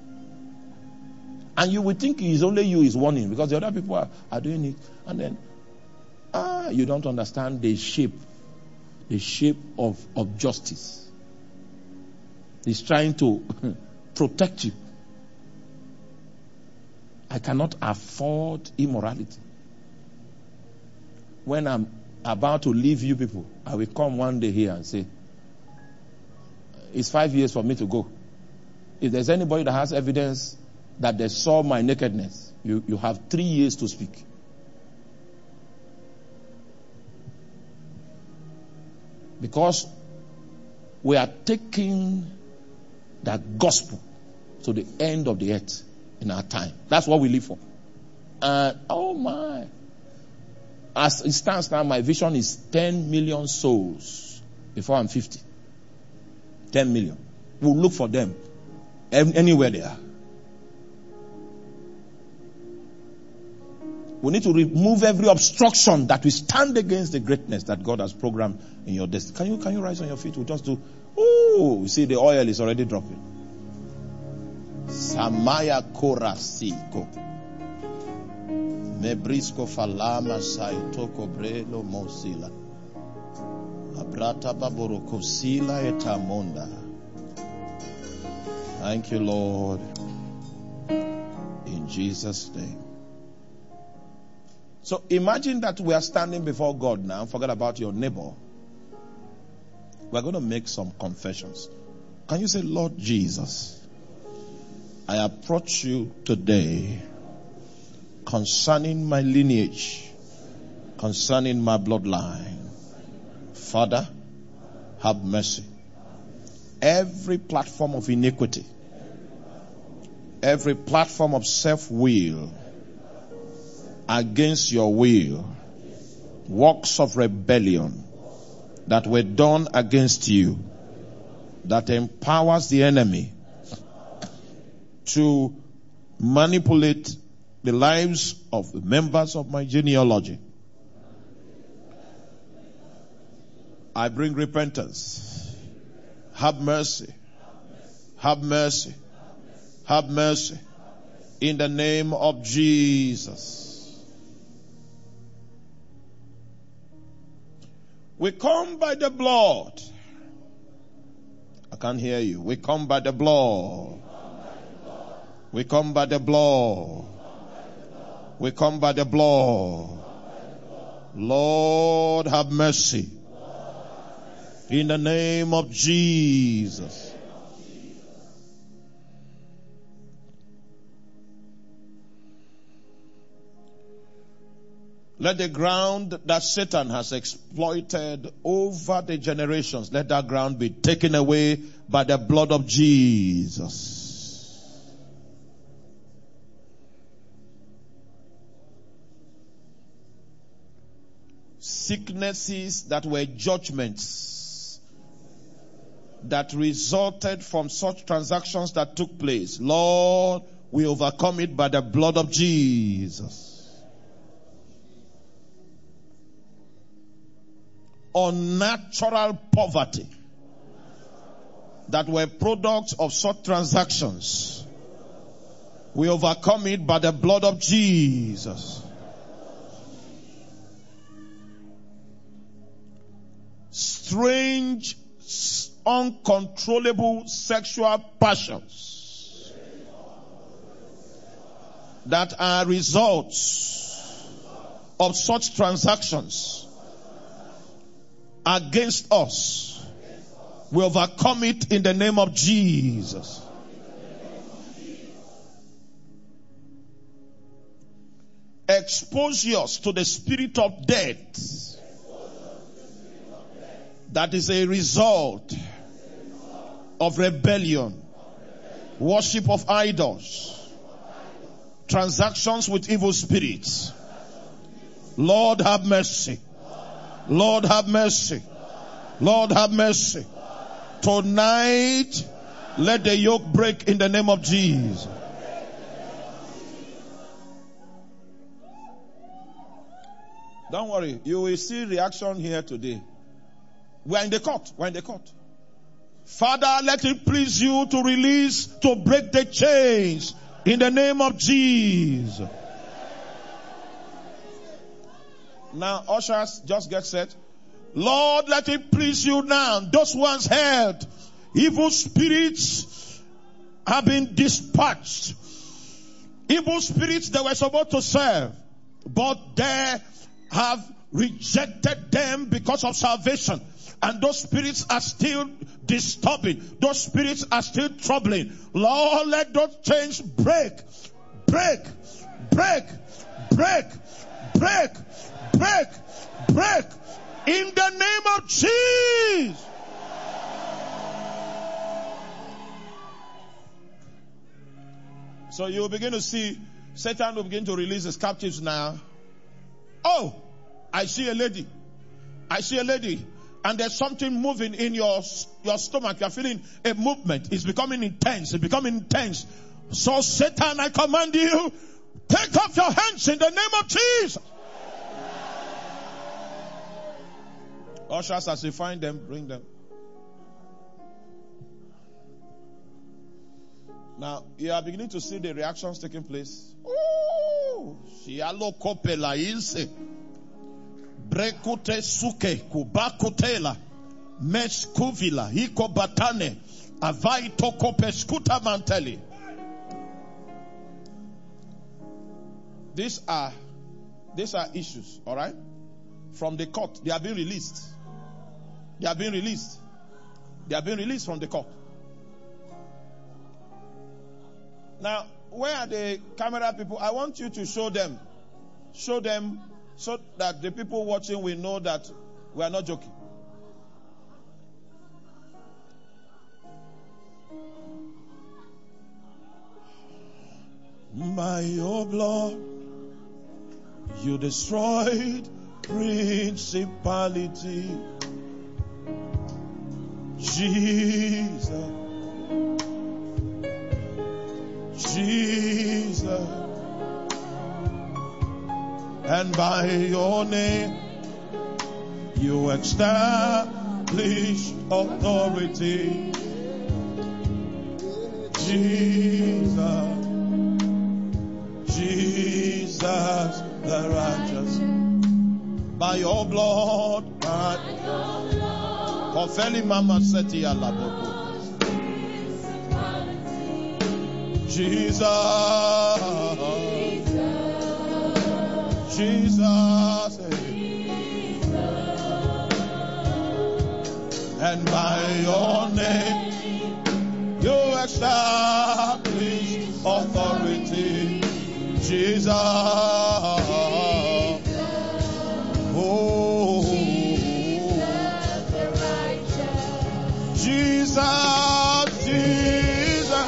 [SPEAKER 1] And you will think it's only you is warning because the other people are doing it. And then, you don't understand the shape of justice. He's trying to protect you. I cannot afford immorality. When I'm about to leave you people, I will come one day here and say, it's 5 years for me to go. If there's anybody that has evidence that they saw my nakedness, you have 3 years to speak. Because we are taking that gospel to the end of the earth in our time. That's what we live for. And oh my. As it stands now, my vision is 10 million souls before I'm 50. 10 million. We'll look for them anywhere they are. We need to remove every obstruction that will stand against the greatness that God has programmed in your destiny. Can you rise on your feet? We'll just do. Oh, you see the oil is already dropping. Samaya korasiko. Mebrisco falama saitoko brelo mosila. Abrata baboroko sila etamonda. Thank you, Lord. In Jesus' name. So imagine that we are standing before God now. Forget about your neighbor. We're going to make some confessions. Can you say, Lord Jesus, I approach you today concerning my lineage, concerning my bloodline. Father, have mercy. Every platform of iniquity, every platform of self-will, against your will, works of rebellion that were done against you, that empowers the enemy to manipulate the lives of the members of my genealogy. I bring repentance. Have mercy. Have mercy. Have mercy. In the name of Jesus. We come by the blood. I can't hear you. We come by the blood. We come by the blood. We come by the blood. Lord, have mercy. In the name of Jesus. Let the ground that Satan has exploited over the generations, let that ground be taken away by the blood of Jesus. Sicknesses that were judgments that resulted from such transactions that took place, Lord, we overcome it by the blood of Jesus. Unnatural poverty that were products of such transactions, we overcome it by the blood of Jesus. Strange, uncontrollable sexual passions that are results of such transactions against us, we overcome it in the name of Jesus. Exposures to the spirit of death that is a result of rebellion, worship of idols, transactions with evil spirits. Lord, have mercy. Lord, have mercy. Lord, have mercy. Tonight, let the yoke break in the name of Jesus. Don't worry. You will see reaction here today. We are in the court. We are in the court. Father, let it please you to release, to break the chains in the name of Jesus. Now, ushers, just get set. Lord, let it please you now. Those ones held, evil spirits have been dispatched. Evil spirits they were supposed to serve, but they have rejected them because of salvation. And those spirits are still disturbing. Those spirits are still troubling. Lord, let those chains break. Break. Break. Break. Break. Break. Break. In the name of Jesus. So you will begin to see Satan will begin to release his captives now. Oh, I see a lady. I see a lady. And there's something moving in your stomach. You're feeling a movement. It's becoming intense. It's becoming intense. So Satan, I command you, take off your hands in the name of Jesus. Ushers, as you find them, bring them. Now, you are beginning to see the reactions taking place. Ooh! Shialo kopela ilse. Brekute suke kubakutela. Meskuvila hiko batane. Avai toko peskuta manteli. These are issues, all right? From the court, they have been released. They have been released. They have been released from the court. Now, where are the camera people? I want you to show them. Show them so that the people watching will know that we are not joking. By your blood, you destroyed principality. Jesus. Jesus. And by your name, you established authority. Jesus. Jesus the righteous. By your blood, Ofeli Mama Seti Alaboko. Jesus. Jesus. And by your name, you establish authority. Jesus. Oh. Jesus. Jesus.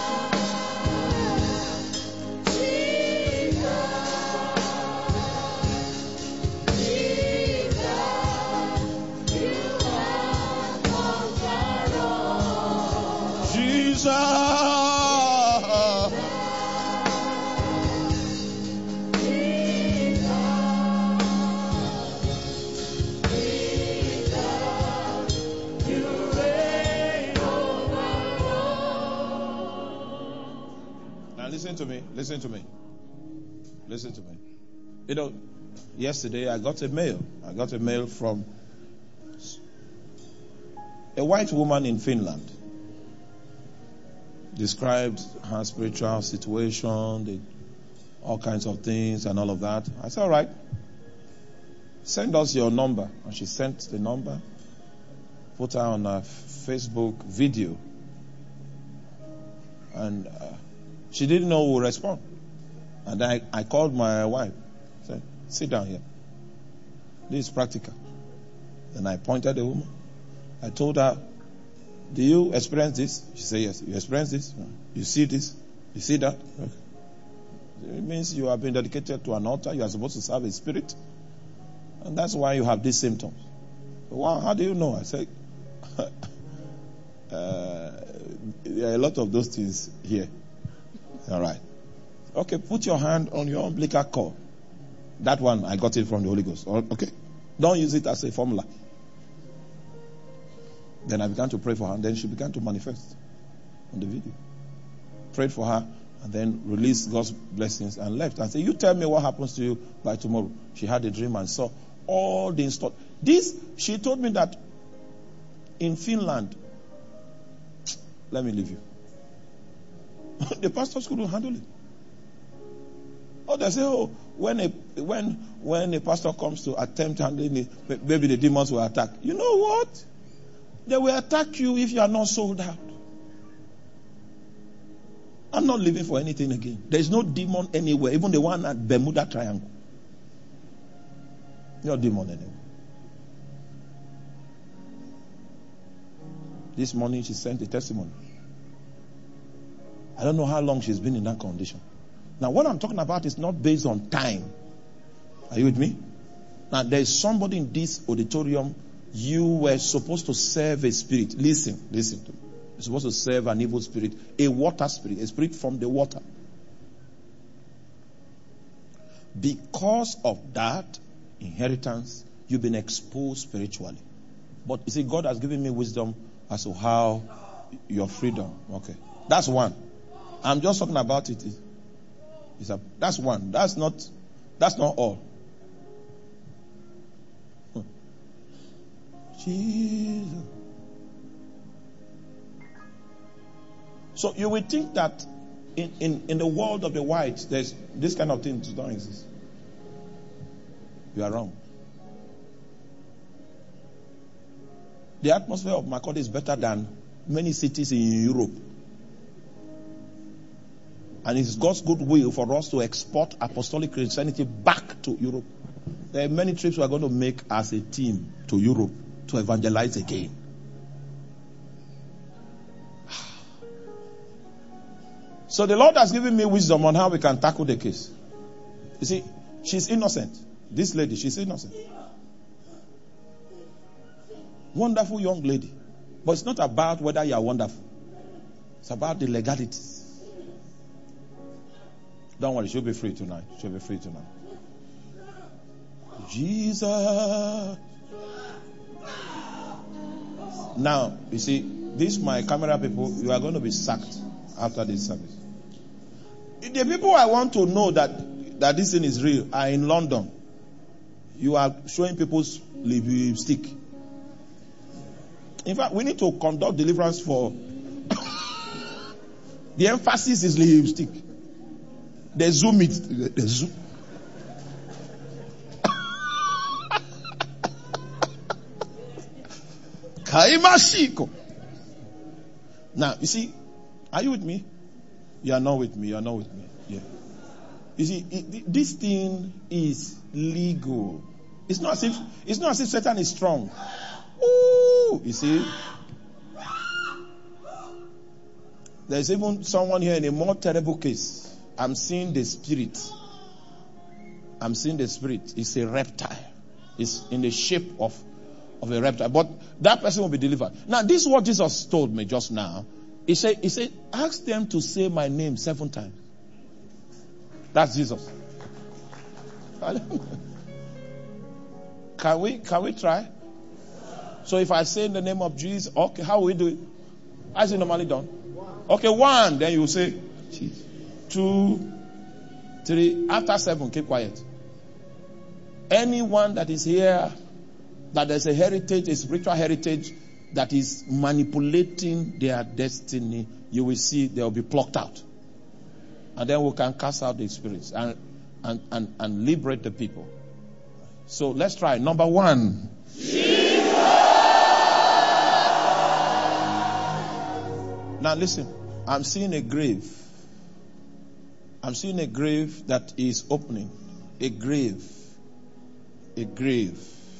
[SPEAKER 1] Now listen to me. Listen to me. Listen to me. You know, yesterday I got a mail. I got a mail from a white woman in Finland. Described her spiritual situation, all kinds of things and all of that. I said, all right, send us your number. And she sent the number, put her on her Facebook video. And she didn't know who would respond. And I called my wife. Said, sit down here. This is practical. Then I pointed at the woman. I told her, do you experience this? She said, yes. You experience this? You see this? You see that? Okay. It means you have been dedicated to an altar. You are supposed to serve a spirit. And that's why you have these symptoms. Well, how do you know? I said, there are a lot of those things here. All right. Okay, put your hand on your umbilical cord. That one, I got it from the Holy Ghost. Okay. Don't use it as a formula. Then I began to pray for her, and then she began to manifest on the video. Prayed for her, and then released God's blessings and left. And said, you tell me what happens to you by tomorrow. She had a dream and saw all the installed. She told me that in Finland, let me leave you. The pastors couldn't handle it. Oh, they say, when a pastor comes to attempt handling it, maybe the demons will attack. You know what? They will attack you if you are not sold out. I'm not living for anything again. There is no demon anywhere, even the one at Bermuda Triangle. No demon anywhere. This morning she sent a testimony. I don't know how long she's been in that condition. Now what I'm talking about is not based on time. Are you with me? Now there is somebody in this auditorium. You were supposed to serve a spirit. Listen to me. You're supposed to serve an evil spirit, a water spirit, a spirit from the water. Because of that inheritance, you've been exposed spiritually. But you see, God has given me wisdom as to how your freedom. Okay. That's one. I'm just talking about it. That's one. That's not all. Jesus. So you will think that in the world of the whites, there's this kind of thing don't exist. You are wrong. The atmosphere of Makurdi is better than many cities in Europe. And it's God's good will for us to export apostolic Christianity back to Europe. There are many trips we are going to make as a team to Europe to evangelize again. So the Lord has given me wisdom on how we can tackle the case. You see, she's innocent. This lady, she's innocent. Wonderful young lady. But it's not about whether you are wonderful. It's about the legalities. Don't worry, she'll be free tonight. She'll be free tonight. Jesus. Now, you see, these my camera people, you are going to be sacked after this service. The people I want to know that this thing is real are in London. You are showing people's lipstick. In fact, we need to conduct deliverance for... The emphasis is lipstick. They zoom it. They zoom. Kaimashiko. Now, you see, are you with me? You are not with me. You are not with me. Yeah. You see, this thing is legal. It's not as if Satan is strong. Ooh, you see. There's even someone here in a more terrible case. I'm seeing the spirit. I'm seeing the spirit. It's a reptile. It's in the shape of a reptile. But that person will be delivered. Now, this is what Jesus told me just now. He said, ask them to say my name 7 times. That's Jesus. Can we try? So if I say in the name of Jesus, okay, how will we do it? As it normally done. Okay, 1, then you say 2, 3. After 7, keep quiet. Anyone that is here, that there's a heritage, a spiritual heritage that is manipulating their destiny, you will see they will be plucked out. And then we can cast out the spirits and liberate the people. So let's try. Number 1. Now listen, I'm seeing a grave. I'm seeing a grave that is opening. A grave. A grave.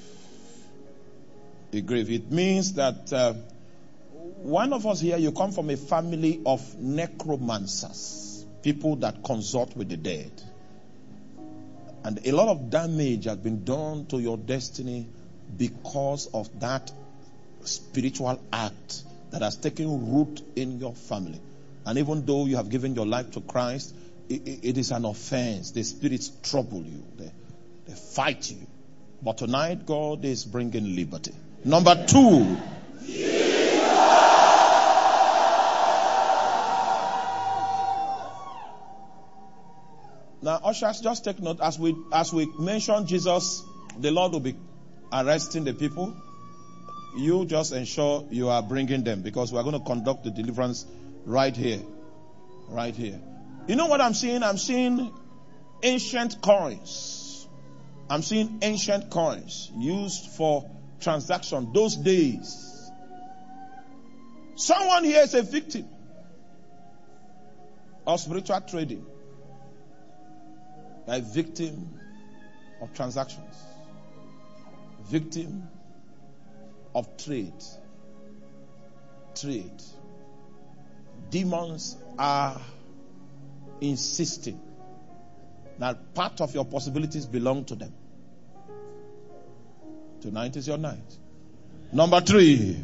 [SPEAKER 1] A grave. It means that one of us here, you come from a family of necromancers. People that consult with the dead. And a lot of damage has been done to your destiny because of that spiritual act that has taken root in your family. And even though you have given your life to Christ, it is an offense. The spirits trouble you. They fight you. But tonight, God is bringing liberty. Number 2. Now, ushers, just take note. As we mention Jesus, the Lord will be arresting the people. You just ensure you are bringing them, because we are going to conduct the deliverance right here. Right here. You know what I'm seeing? I'm seeing ancient coins. I'm seeing ancient coins used for transaction those days. Someone here is a victim of spiritual trading. A victim of transactions. Victim of trade. Trade. Demons are insisting that part of your possibilities belong to them. Tonight is your night. Number 3.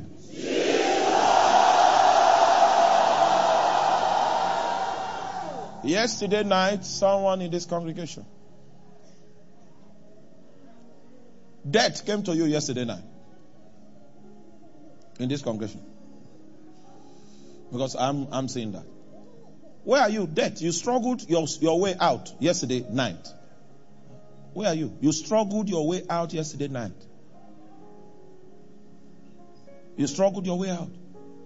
[SPEAKER 1] Yesterday night, someone in this congregation, death came to you yesterday night. In this congregation. Because I'm seeing that. Where are you? Death. You struggled your way out yesterday night. Where are you? You struggled your way out yesterday night. You struggled your way out.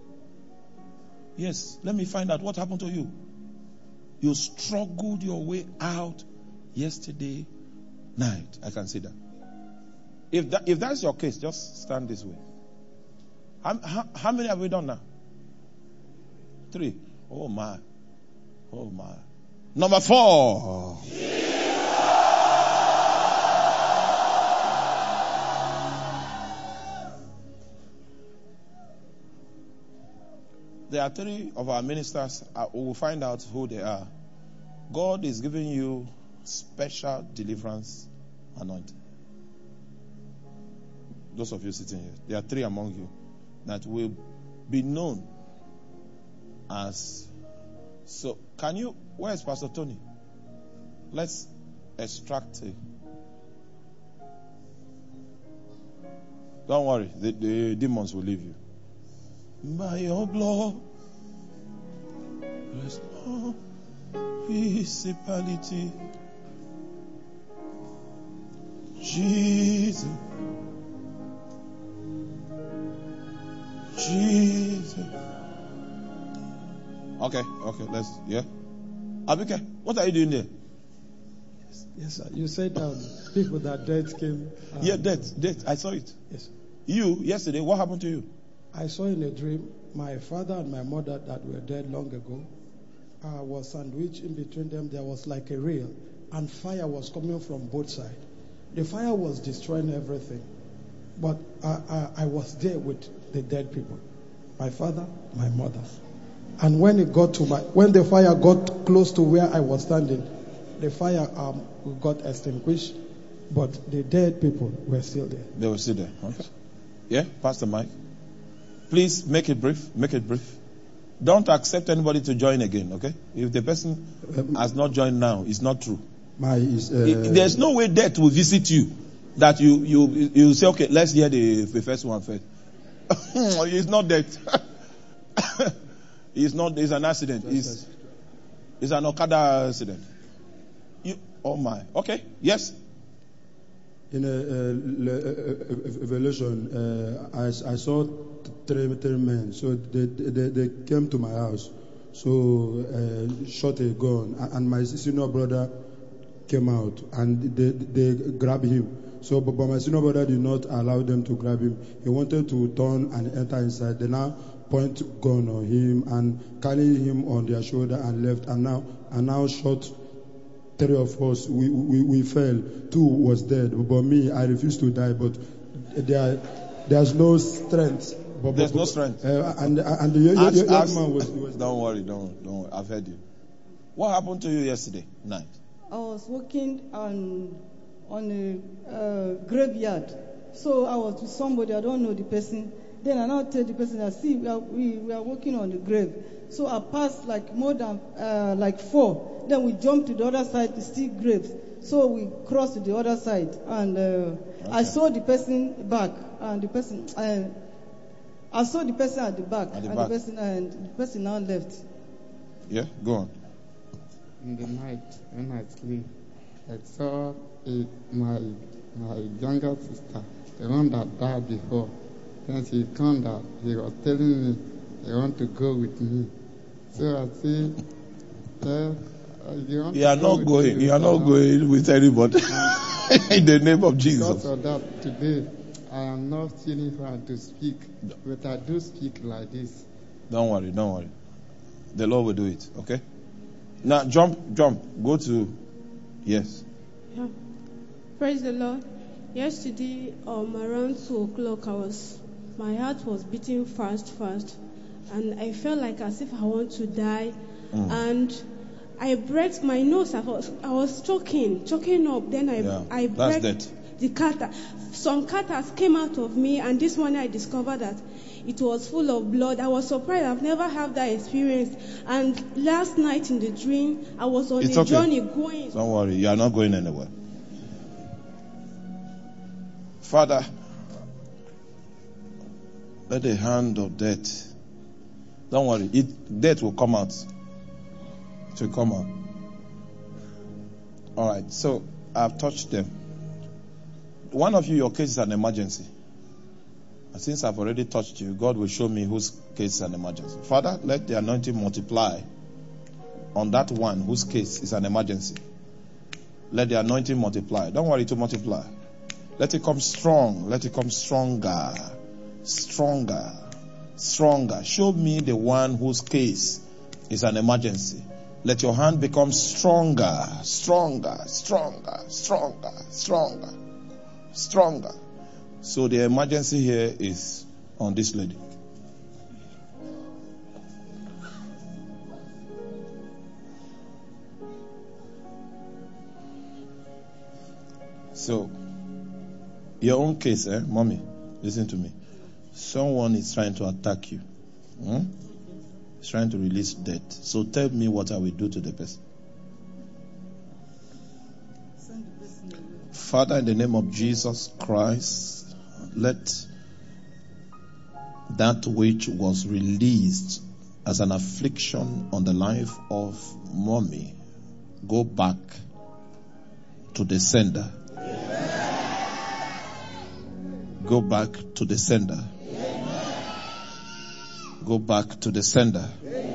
[SPEAKER 1] Yes. Let me find out what happened to you. You struggled your way out yesterday night. I can see that. If that's your case, just stand this way. How many have we done now? 3. Oh my. Oh my. Number 4. There are 3 of our ministers. We will find out who they are. God is giving you special deliverance anointing. Those of you sitting here, there are 3 among you that will be known as. So, can you? Where is Pastor Tony? Let's extract it. Don't worry, the demons will leave you. By your blood, there's no principality. Jesus. Okay, yeah. Abike, what are you doing there?
[SPEAKER 2] Yes, sir. You said people that death came.
[SPEAKER 1] Yeah, death. I saw it.
[SPEAKER 2] Yes.
[SPEAKER 1] You, yesterday, what happened to you?
[SPEAKER 2] I saw in a dream my father and my mother that were dead long ago was sandwiched in between them. There was like a rail, and fire was coming from both sides. The fire was destroying everything. But I was there with the dead people. My father, my mother. And when the fire got close to where I was standing, the fire got extinguished, but the dead people were still there.
[SPEAKER 1] They were still there. Right? Yeah, Pastor Mike. Please make it brief. Don't accept anybody to join again, okay? If the person has not joined now, it's not true. There's no way death will visit you that you say, okay, let's hear the first one first. It's not death. It's an accident. It's an Okada accident. Oh my. Okay. Yes.
[SPEAKER 3] In evaluation, I saw 3 men. So they came to my house. So shot a gun, and my senior brother came out, and they grabbed him. So, but my senior brother did not allow them to grab him. He wanted to turn and enter inside. They now point gun on him and carry him on their shoulder and left, and now shot 3 of us. We fell. 2 was dead. But me, I refused to die. But there's no strength.
[SPEAKER 1] There's no strength.
[SPEAKER 3] And the young man was.
[SPEAKER 1] Don't worry. I've heard you. What happened to you yesterday night?
[SPEAKER 4] I was working on a graveyard. So I was with somebody, I don't know the person. Then I now tell the person, we are working on the grave. So I passed like more than 4. Then we jumped to the other side to see graves. So we crossed to the other side, and okay. I saw the person back, and the person, I saw the person at the back, the person now left.
[SPEAKER 1] Yeah, go on.
[SPEAKER 5] In the night when I sleep, I saw my younger sister, the one that died before. Then she came out. He was telling me he want to go with me. So I said,
[SPEAKER 1] you are not going. You are not going with anybody. In the name of Jesus.
[SPEAKER 5] Because of that, today I am not feeling fine to speak, but I do speak like this.
[SPEAKER 1] Don't worry. The Lord will do it. Okay. Now jump. Go to yes.
[SPEAKER 6] Yeah. Praise the Lord. Yesterday, around 2:00, my heart was beating fast, and I felt like as if I want to die. And I braked my nose. I was choking up. Then I braked the catheter. Some catheters came out of me, and this morning I discovered that it was full of blood. I was surprised. I've never had that experience. And last night in the dream, I was on a journey going.
[SPEAKER 1] Don't worry, you are not going anywhere. Father, let the hand of death. Don't worry, death will come out. It will come out. All right, so I've touched them. One of you, your case is an emergency. And since I've already touched you, God will show me whose case is an emergency. Father, let the anointing multiply on that one whose case is an emergency. Let the anointing multiply. Don't worry to multiply. Let it come strong. Let it come stronger. Stronger. Show me the one whose case is an emergency. Let your hand become stronger, stronger, stronger, stronger, stronger, stronger. So the emergency here is on this lady. So, your own case, mommy, listen to me. Someone is trying to attack you. He's trying to release debt. So tell me what I will do to the person. Father, in the name of Jesus Christ, let that which was released as an affliction on the life of mommy go back to the sender. Go back to the sender. Go back to the sender.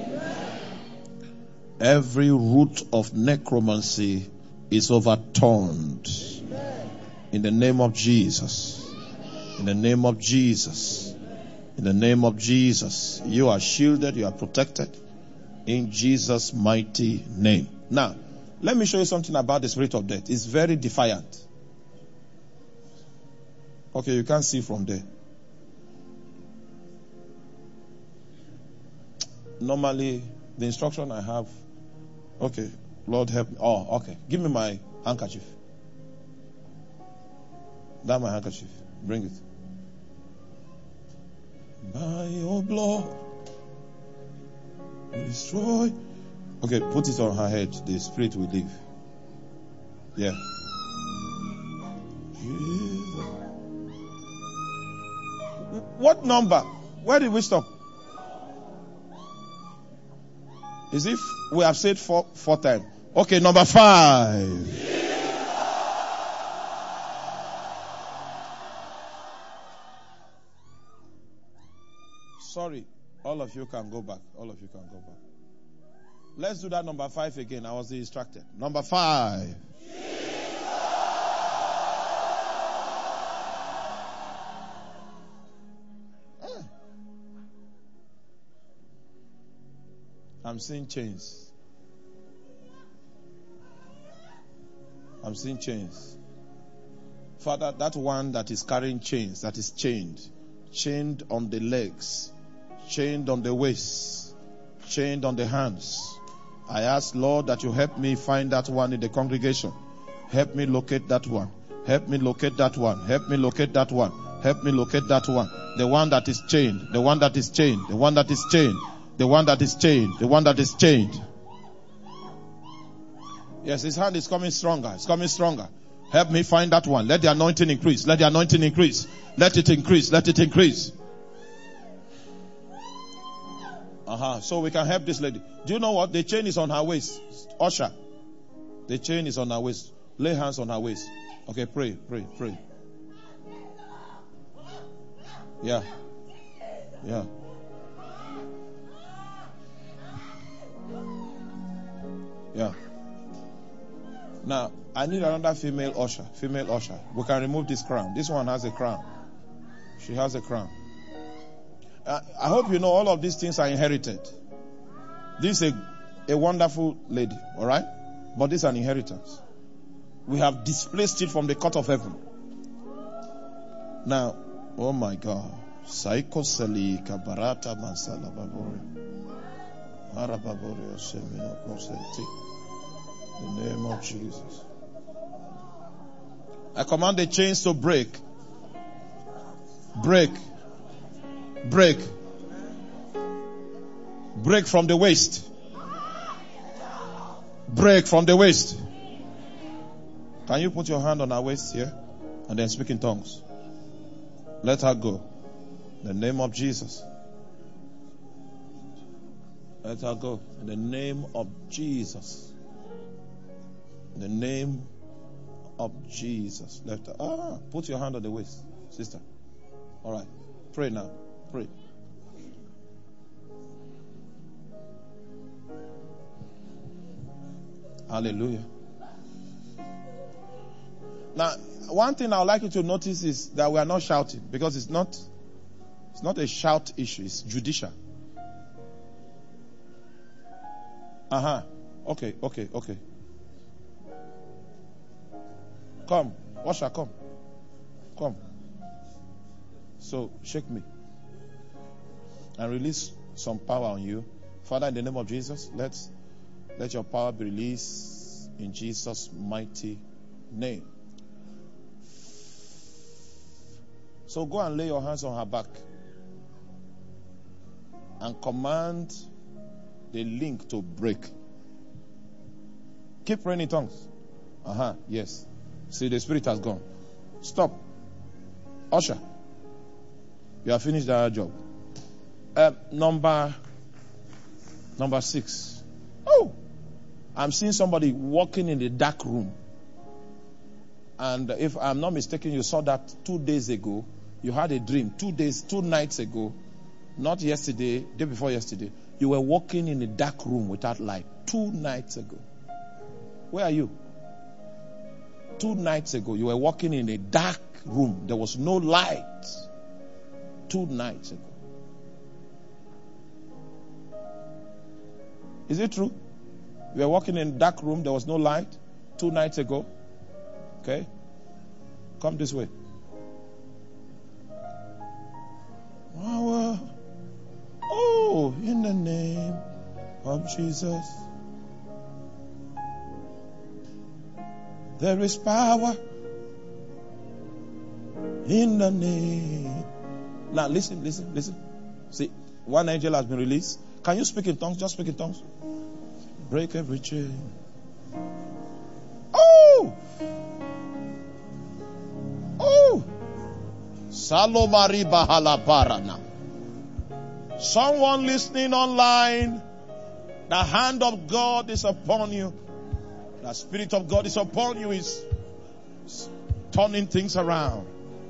[SPEAKER 1] Every root of necromancy is overturned. In the name of Jesus. In the name of Jesus. In the name of Jesus. You are shielded. You are protected. In Jesus' mighty name. Now, let me show you something about the spirit of death. It's very defiant. Okay, you can't see from there. Normally, the instruction I have, okay, Lord help me. Oh, okay. Give me my handkerchief. That's my handkerchief. Bring it. By your blood, destroy. Okay, put it on her head. The spirit will leave. Yeah. What number? Where did we stop? Is if we have said four times. Okay, number 5. Sorry, all of you can go back. All of you can go back. Let's do that number 5 again. I was distracted. Number 5. I'm seeing chains. I'm seeing chains. Father, that one that is carrying chains, that is chained on the legs, chained on the waist, chained on the hands. I ask, Lord, that you help me find that one in the congregation. Help me locate that one. Help me locate that one. Help me locate that one. Help me locate that one. The one that is chained. The one that is chained. The one that is chained. The one that is chained. The one that is chained. Yes, his hand is coming stronger. It's coming stronger. Help me find that one. Let the anointing increase. Let the anointing increase. Let it increase. Let it increase. So we can help this lady. Do you know what? The chain is on her waist. Usher. The chain is on her waist. Lay hands on her waist. Okay, pray. Yeah. Now, I need another female usher. We can remove this crown. This one has a crown. She has a crown. I hope you know all of these things are inherited. This is a wonderful lady, all right? But this is an inheritance. We have displaced it from the court of heaven. Now, oh my God. Saikoseli kabarata mansala babori. Arababori osemino konsenti. In the name of Jesus. I command the chains to break. Break from the waist. Break from the waist. Can you put your hand on her waist here? And then speak in tongues. Let her go. In the name of Jesus. Let her go. In the name of Jesus. In the name of Jesus. Let her. Put your hand on the waist, sister. All right. Pray now. Pray. Hallelujah. Now, one thing I would like you to notice is that we are not shouting, because it's not a shout issue, it's judicial. Okay. Come. Usher, come. Come. So, shake me. And release some power on you. Father, in the name of Jesus, let your power be released in Jesus' mighty name. So go and lay your hands on her back and command the link to break. Keep praying in tongues. Yes. See, the spirit has gone. Stop. Usher, you have finished that job. Number 6. Oh, I'm seeing somebody walking in the dark room. And if I'm not mistaken, you saw that 2 days ago. You had a dream 2 nights ago. Not yesterday, day before yesterday. You were walking in a dark room without light 2 nights ago. Where are you? 2 nights ago, you were walking in a dark room. There was no light. 2 nights ago. Is it true? You were walking in a dark room. There was no light 2 nights ago. Okay? Come this way. Oh, in the name of Jesus. There is power in the name. Now listen. See, one angel has been released. Can you speak in tongues? Just speak in tongues. Break every chain. Oh! Salomari Bahala Parana. Someone listening online, the hand of God is upon you. The Spirit of God is upon you, is turning things around.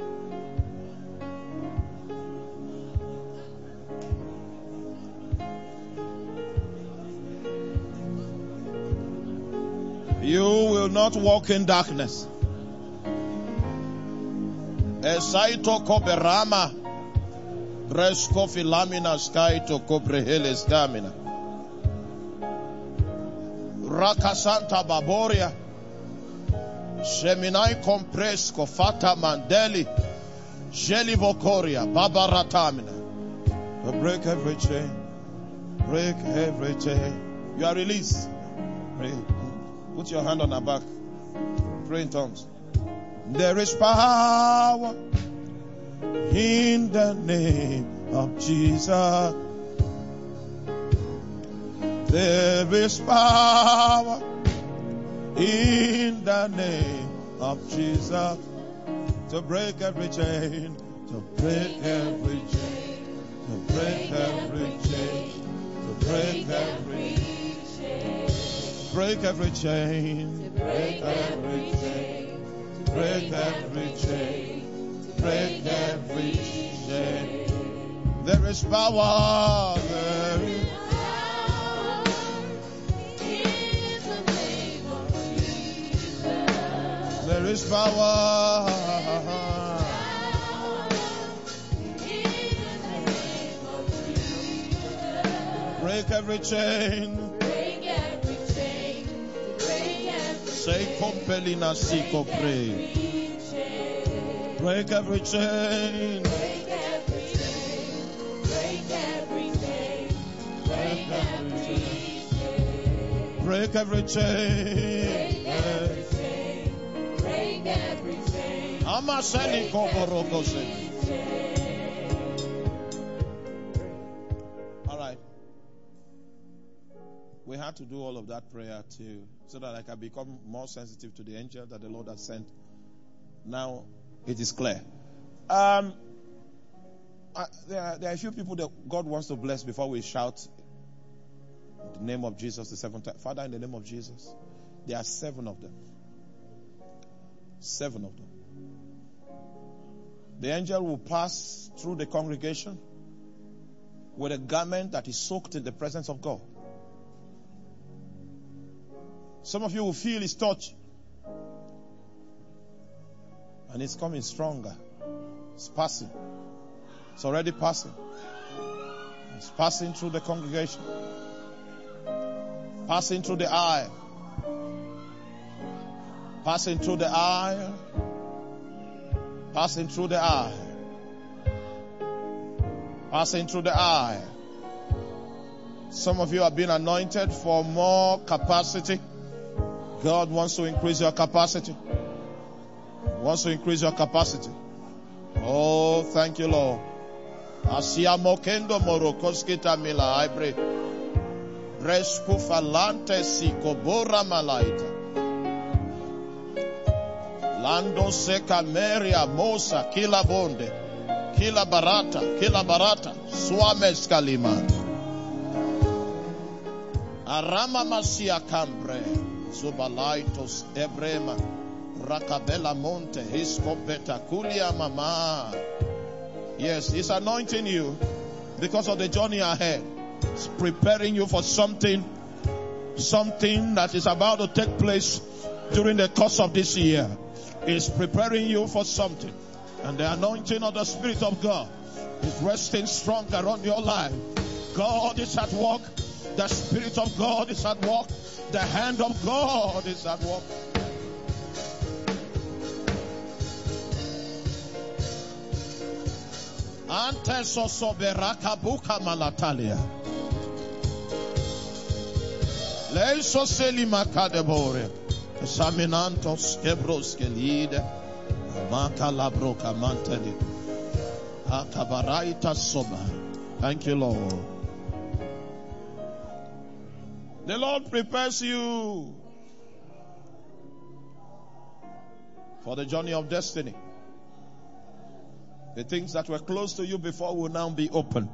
[SPEAKER 1] You will not walk in darkness. Esaito koberama. Bresco filamina skaito kobrehele stamina. Rakasanta baboria. Seminai compresco fata mandeli. Jeli bokoria babaratamina. Break every chain. Break every chain. You are released. Pray. Put your hand on her back. Pray in tongues. There is power in the name of Jesus. There is power in the name of Jesus to break every chain, to break every chain, to break every chain, to break every chain, break every chain, break every chain, break every chain, break every chain. There is power, there is power in the name of Jesus. There is power in the name of Jesus. Break every chain, break every chain, break every chain. Say compelina siko pray. Break every chain. Break every chain. Break every chain. Break every chain. Break every chain. Break every chain. Break every chain. Amaseli koborokose. All right. We had to do all of that prayer too, so that I can become more sensitive to the angel that the Lord has sent. Now it is clear. There are a few people that God wants to bless before we shout in the name of Jesus the 7th time. Father, in the name of Jesus. There are 7 of them. 7 of them. The angel will pass through the congregation with a garment that is soaked in the presence of God. Some of you will feel his touch. And it's coming stronger. It's passing. It's already passing. It's passing through the congregation. Passing through the eye. Passing through the eye. Passing through the eye. Passing through the eye. Some of you have been anointed for more capacity. God wants to increase your capacity. Wants to increase your capacity. Oh, thank you, Lord. Asiamo kendo morokoskita mila ibre. Bresku falante sikobora malaita. Lando seka meria mosa kila bonde. Kila barata. Suames kalimata. Arama masia cambre, Zubalaitos ebrema, Rakabela monte, Hiskopeta kulia mama. Yes, He's anointing you because of the journey ahead. It's preparing you for something that is about to take place during the course of this year. It's preparing you for something. And the anointing of the Spirit of God is resting strong around your life. God is at work. The Spirit of God is at work. The hand of God is at work. Ante sosoberaka buka malatalia. Leiso selima kadebore. Saminantos kebros kelide. Makalabroka manteli. Akabaraita soba. Thank you, Lord. The Lord prepares you for the journey of destiny. The things that were close to you before will now be open.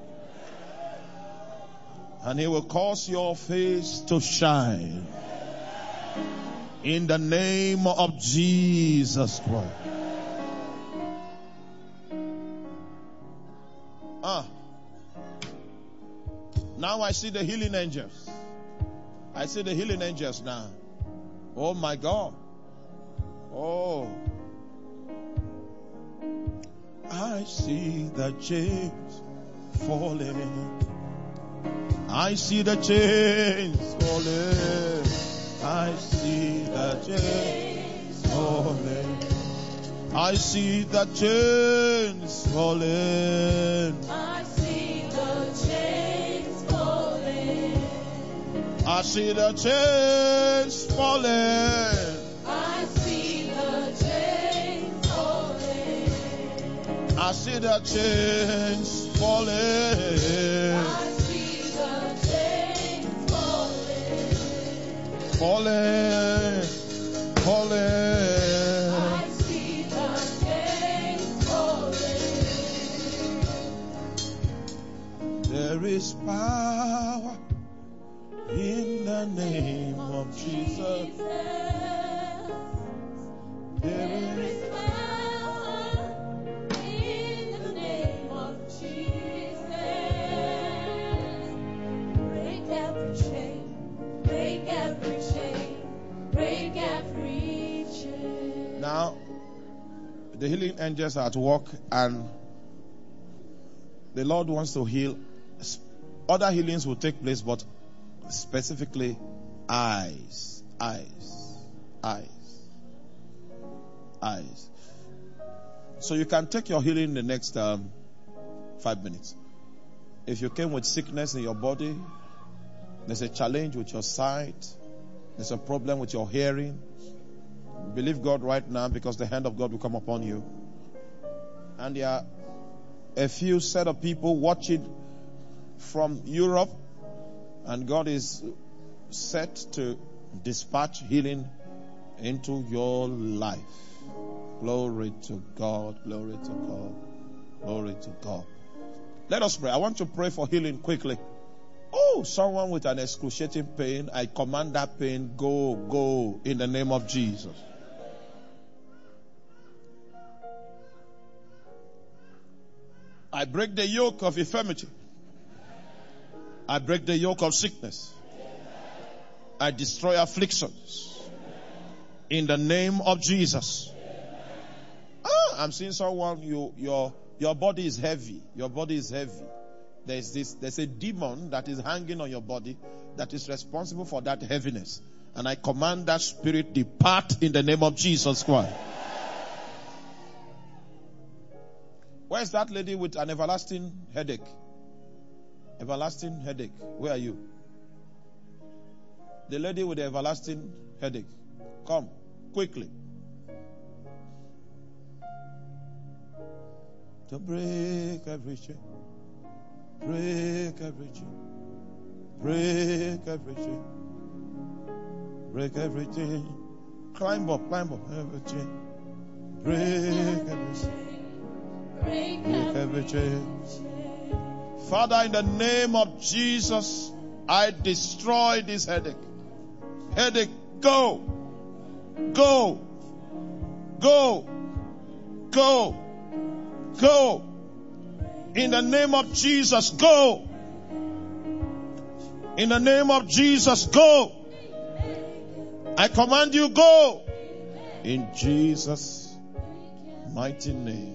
[SPEAKER 1] And He will cause your face to shine. In the name of Jesus Christ. Now I see the healing angels. I see the healing angels now. Oh my God. Oh. I see the chains falling. I see the chains falling. I see the chains falling. I see the chains falling.
[SPEAKER 7] I see the chains falling.
[SPEAKER 1] I see the chains falling.
[SPEAKER 7] I see the chains falling.
[SPEAKER 1] I see the chains falling.
[SPEAKER 7] I see the chains falling.
[SPEAKER 1] Falling. Falling.
[SPEAKER 7] I see the chains falling.
[SPEAKER 1] There is power in the name of Jesus.
[SPEAKER 7] There is power in the name of Jesus. Break every chain, break every chain, break every chain.
[SPEAKER 1] Now, the healing angels are at work, and the Lord wants to heal. Other healings will take place, but specifically eyes. So you can take your healing in the next 5 minutes. If you came with sickness in your body, there's a challenge with your sight, there's a problem with your hearing, believe God right now, because the hand of God will come upon you. And there are a few set of people watching from Europe, and God is set to dispatch healing into your life. Glory to God, glory to God, glory to God. Let us pray. I want to pray for healing quickly. Oh, someone with an excruciating pain, I command that pain, go in the name of Jesus. I break the yoke of infirmity. I break the yoke of sickness. I destroy afflictions. In the name of Jesus. I'm seeing someone, your body is heavy. Your body is heavy. There's a demon that is hanging on your body that is responsible for that heaviness. And I command that spirit depart in the name of Jesus Christ. Where's that lady with an everlasting headache? Everlasting headache. Where are you? The lady with the everlasting headache. Come, quickly. To break every chain. Break every chain. Break every chain. Break every chain. Climb up every chain. Break every chain. Break every chain. Father, in the name of Jesus, I destroy this headache. Headache, go. Go. Go. Go. Go. In the name of Jesus, go. In the name of Jesus, go. I command you, go. In Jesus' mighty name.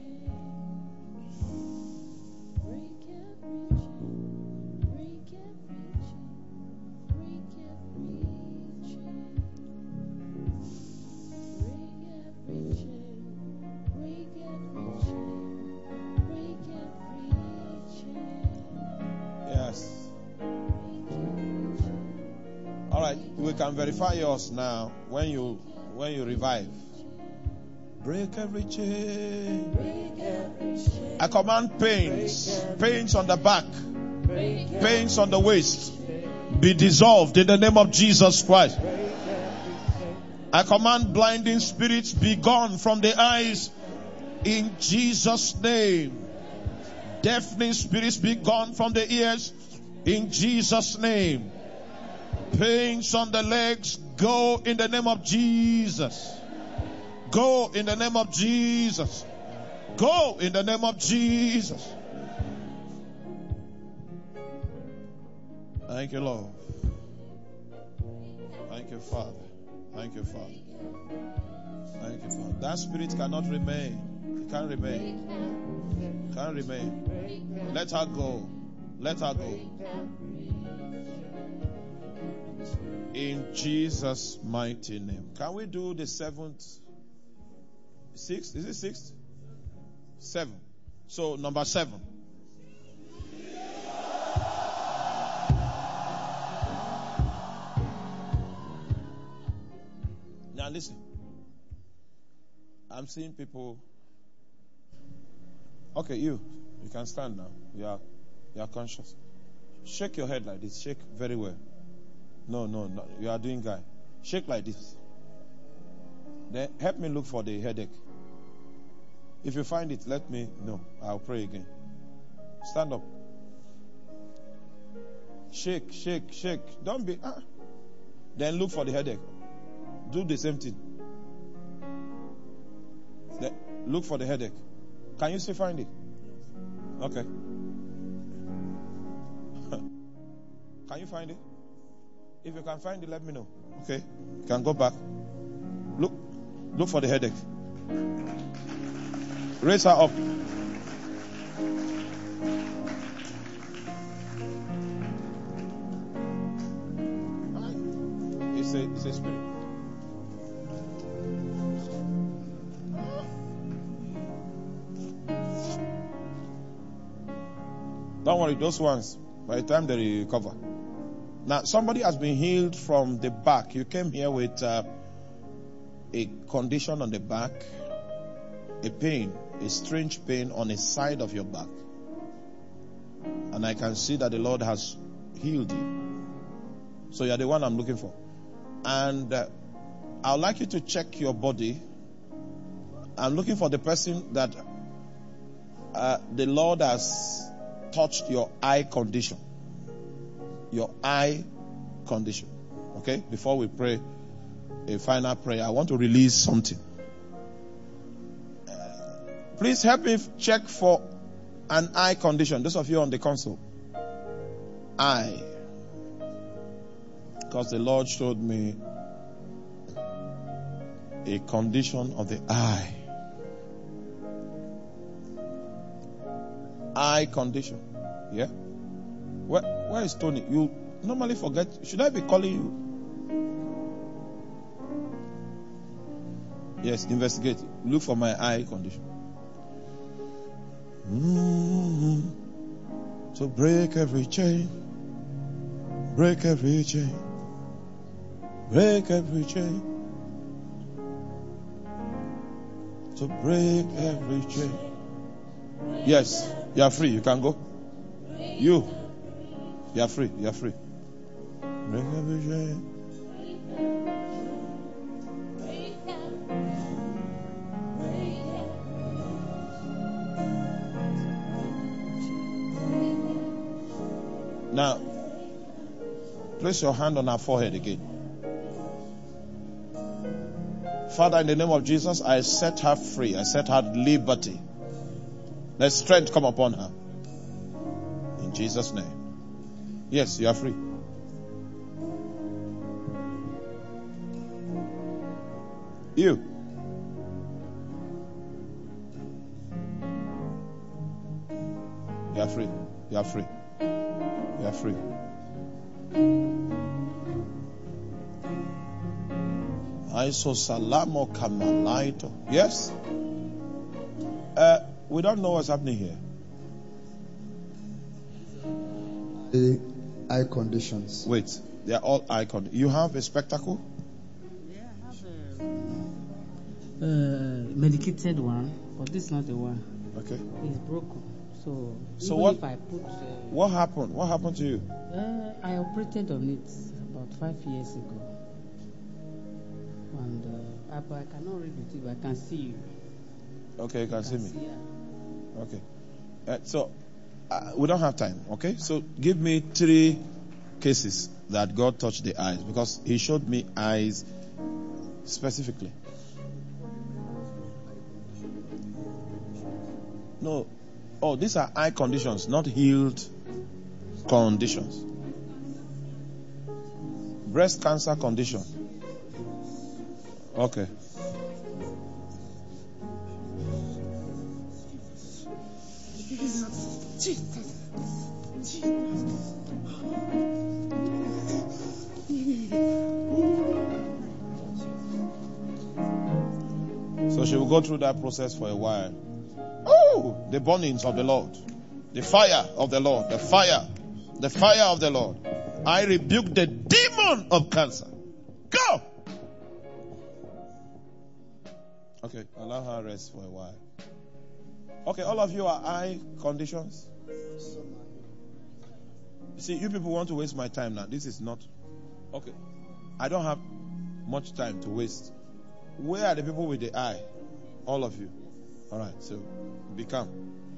[SPEAKER 1] We can verify yours now when you revive. Break every chain. I command pains on the back, pains on the waist, be dissolved in the name of Jesus Christ. I command blinding spirits be gone from the eyes in Jesus' name. Deafening spirits be gone from the ears in Jesus' name. Pains on the legs, go in the name of Jesus. Go in the name of Jesus. Go in the name of Jesus. Thank you, Lord. Thank you, Father. Thank you, Father. Thank you, Father. That spirit cannot remain. It can't remain. Can't remain. Let her go. Let her go. In Jesus' mighty name. Can we do the seventh? Sixth? Is it sixth? 7. So number 7. Now listen. I'm seeing people. Okay, you can stand now. You are conscious. Shake your head like this. Shake very well. No. You are doing guy. Shake like this. Then help me look for the headache. If you find it, let me know. I'll pray again. Stand up. Shake. Don't be. Then look for the headache. Do the same thing. Then look for the headache. Can you still find it? Okay. Can you find it? If you can find it, let me know. Okay? You can go back. Look for the headache. Raise her up. It's a spirit. Don't worry, those ones, by the time they recover. Now, somebody has been healed from the back. You came here with a condition on the back, a pain, a strange pain on the side of your back. And I can see that the Lord has healed you. So you're the one I'm looking for. And I would like you to check your body. I'm looking for the person that the Lord has touched your eye condition. Your eye condition. Okay? Before we pray a final prayer, I want to release something. Please help me check for an eye condition. Those of you on the console. Eye. Because the Lord showed me a condition of the eye. Eye condition. Yeah? Where is Tony? You normally forget. Should I be calling you? Yes, investigate. Look for my eye condition. So break every chain. Break every chain. Break every chain. So break every chain. Yes, you are free. You can go. You are free. You are free. Break every chain. Now, place your hand on our forehead again. Father, in the name of Jesus, I set her free. I set her at liberty. Let strength come upon her. In Jesus' name. Yes, you are free. You. You are free. You are free. You are free. Isosalamo kamalaito. Yes? We don't know what's happening here.
[SPEAKER 8] The eye conditions.
[SPEAKER 1] Wait, they are all eye conditions. You have a spectacle?
[SPEAKER 9] Yeah, I have a medicated one, but this is not the one.
[SPEAKER 1] Okay.
[SPEAKER 9] It's broken. So
[SPEAKER 1] So
[SPEAKER 9] even
[SPEAKER 1] what?
[SPEAKER 9] if I put,
[SPEAKER 1] What happened? What happened to you?
[SPEAKER 9] I operated on it about 5 years ago, and I cannot read with you, but I can see you.
[SPEAKER 1] Okay, you can see me.
[SPEAKER 9] Yeah.
[SPEAKER 1] Okay. So we don't have time. Okay. So give me 3 cases that God touched the eyes, because He showed me eyes specifically. No. Oh, these are eye conditions, not healed conditions. Breast cancer condition. Okay. So she will go through that process for a while. Oh, the burnings of the Lord. The fire of the Lord. The fire. The fire of the Lord. I rebuke the demon of cancer. Go! Okay, allow her rest for a while. Okay, all of you are eye conditions. See, you people want to waste my time now. This is not... Okay. I don't have much time to waste. Where are the people with the eye? All of you. All right, so be calm.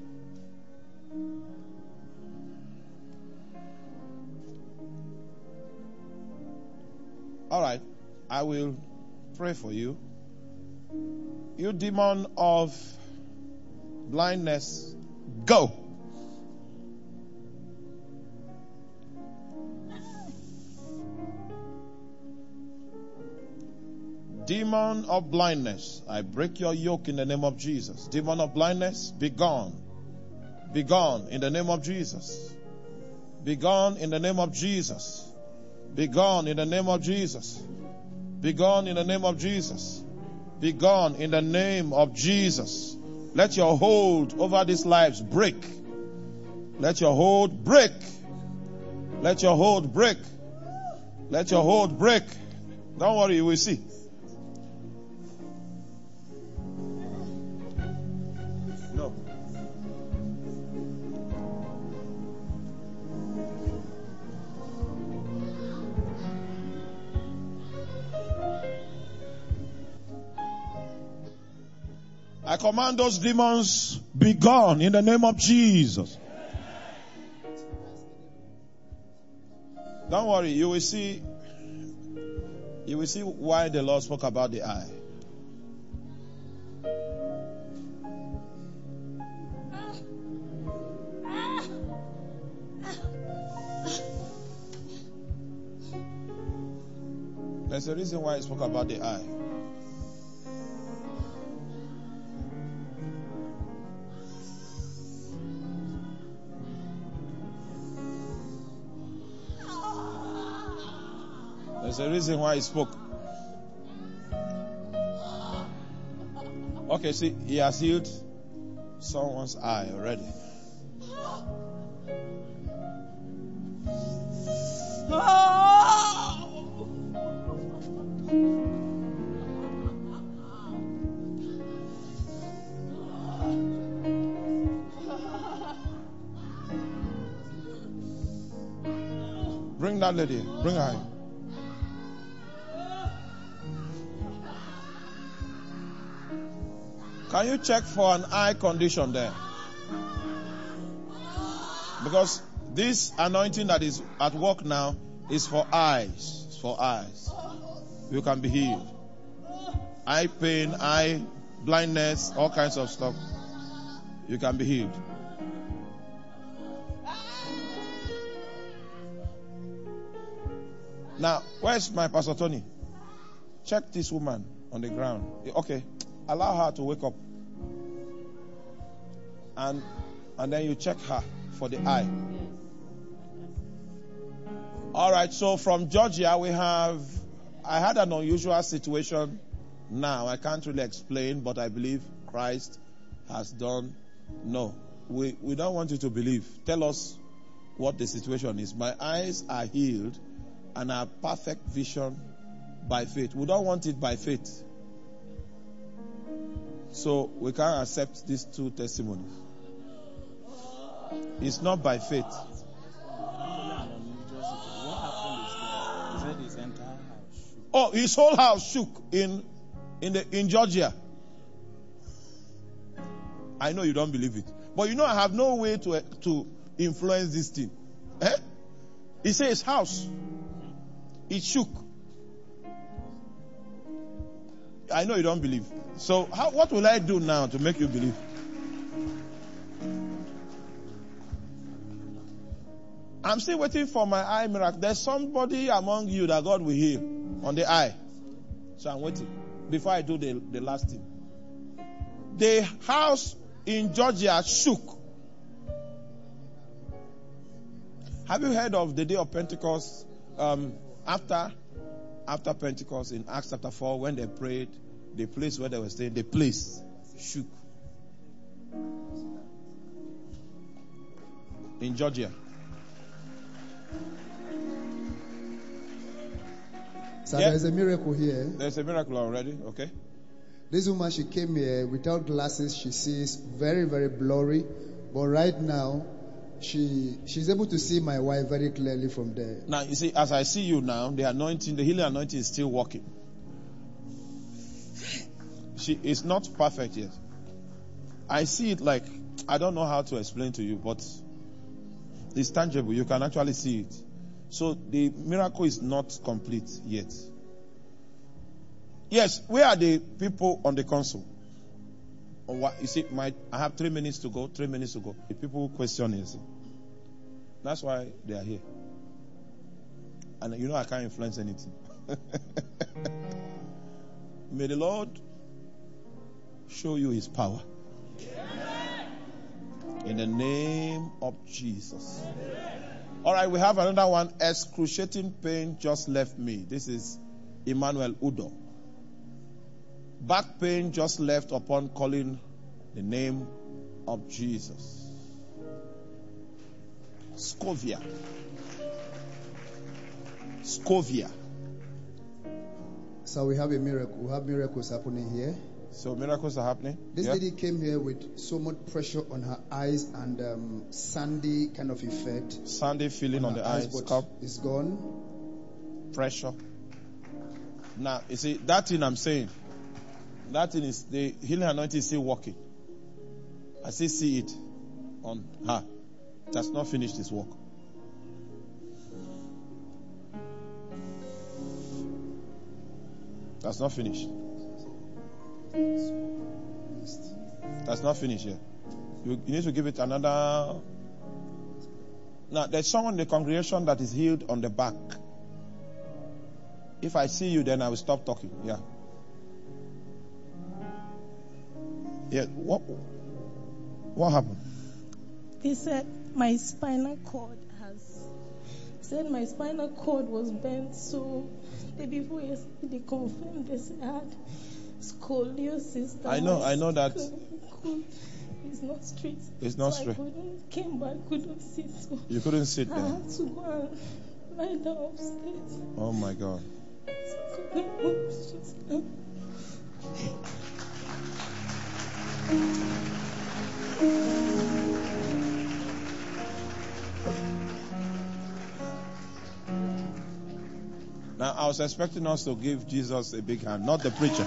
[SPEAKER 1] All right, I will pray for you. You demon of blindness, go. Demon of blindness, I break your yoke in the name of Jesus. Demon of blindness, be gone. Be gone in the name of Jesus. Be gone in the name of Jesus. Be gone in the name of Jesus. Be gone in the name of Jesus. Be gone in the name of Jesus. Let your hold over these lives break. Let your hold break. Let your hold break. Let your hold break. Don't worry, you will see. No. I command those demons, be gone in the name of Jesus. Don't worry, you will see why the Lord spoke about the eye. There's a reason why he spoke about the eye. There's a reason why he spoke. Okay, see, he has healed someone's eye already. Bring that lady. Bring her in. Can you check for an eye condition there? Because this anointing that is at work now is for eyes. It's for eyes. You can be healed. Eye pain, eye blindness, all kinds of stuff. You can be healed. Now, where's my Pastor Tony? Check this woman on the ground. Okay, allow her to wake up. And then you check her for the eye. All right, so from Georgia I had an unusual situation now. I can't really explain, but I believe Christ has done. No, we don't want you to believe. Tell us what the situation is. My eyes are healed and I have perfect vision by faith. We don't want it by faith. So we can't accept these two testimonies. It's not by faith. Oh, his whole house shook in Georgia. I know you don't believe it, but you know I have no way to influence this thing. He says his house, it shook. I know you don't believe. So what will I do now to make you believe? I'm still waiting for my eye miracle. There's somebody among you that God will heal on the eye. So I'm waiting before I do the last thing. The house in Georgia shook. Have you heard of the day of Pentecost? After Pentecost in Acts chapter 4, when they prayed, the place where they were staying, the place shook. In Georgia.
[SPEAKER 8] So there's a miracle here.
[SPEAKER 1] There's a miracle already, okay.
[SPEAKER 8] This woman, she came here without glasses. She sees very, very blurry. But right now, she's able to see my wife very clearly from there.
[SPEAKER 1] Now, you see, as I see you now, the healing anointing is still working. She is not perfect yet. I see it like, I don't know how to explain to you, but it's tangible. You can actually see it. So the miracle is not complete yet. Yes, where are the people on the console? You see, I have 3 minutes to go. 3 minutes to go. The people who question it. That's why they are here. And you know I can't influence anything. May the Lord show you his power. In the name of Jesus. All right, we have another one. Excruciating pain just left me. This is Emmanuel Udo. Back pain just left upon calling the name of Jesus. Scovia.
[SPEAKER 8] So we have a miracle. We have miracles happening here.
[SPEAKER 1] So miracles are happening?
[SPEAKER 8] This lady came here with so much pressure on her eyes and sandy kind of effect.
[SPEAKER 1] Sandy feeling on the eyes.
[SPEAKER 8] It's gone.
[SPEAKER 1] Pressure. Now, you see, that thing I'm saying, that thing is, the healing anointing is still working. I still see it on her. It has not finished its work. That's not finished. That's not finished yet. You need to give it another. Now, there's someone in the congregation that is healed on the back. If I see you, then I will stop talking. Yeah. Yeah. What happened?
[SPEAKER 10] They said my spinal cord has said my spinal cord was bent, so the people yesterday they confirmed they said I had scoliosis.
[SPEAKER 1] I know that.
[SPEAKER 10] It's not straight.
[SPEAKER 1] It's not
[SPEAKER 10] so
[SPEAKER 1] straight.
[SPEAKER 10] I came back, couldn't sit. So
[SPEAKER 1] You couldn't sit
[SPEAKER 10] I
[SPEAKER 1] there.
[SPEAKER 10] had to go and lie down upstairs.
[SPEAKER 1] Oh my God. Now, I was expecting us to give Jesus a big hand, not the preacher.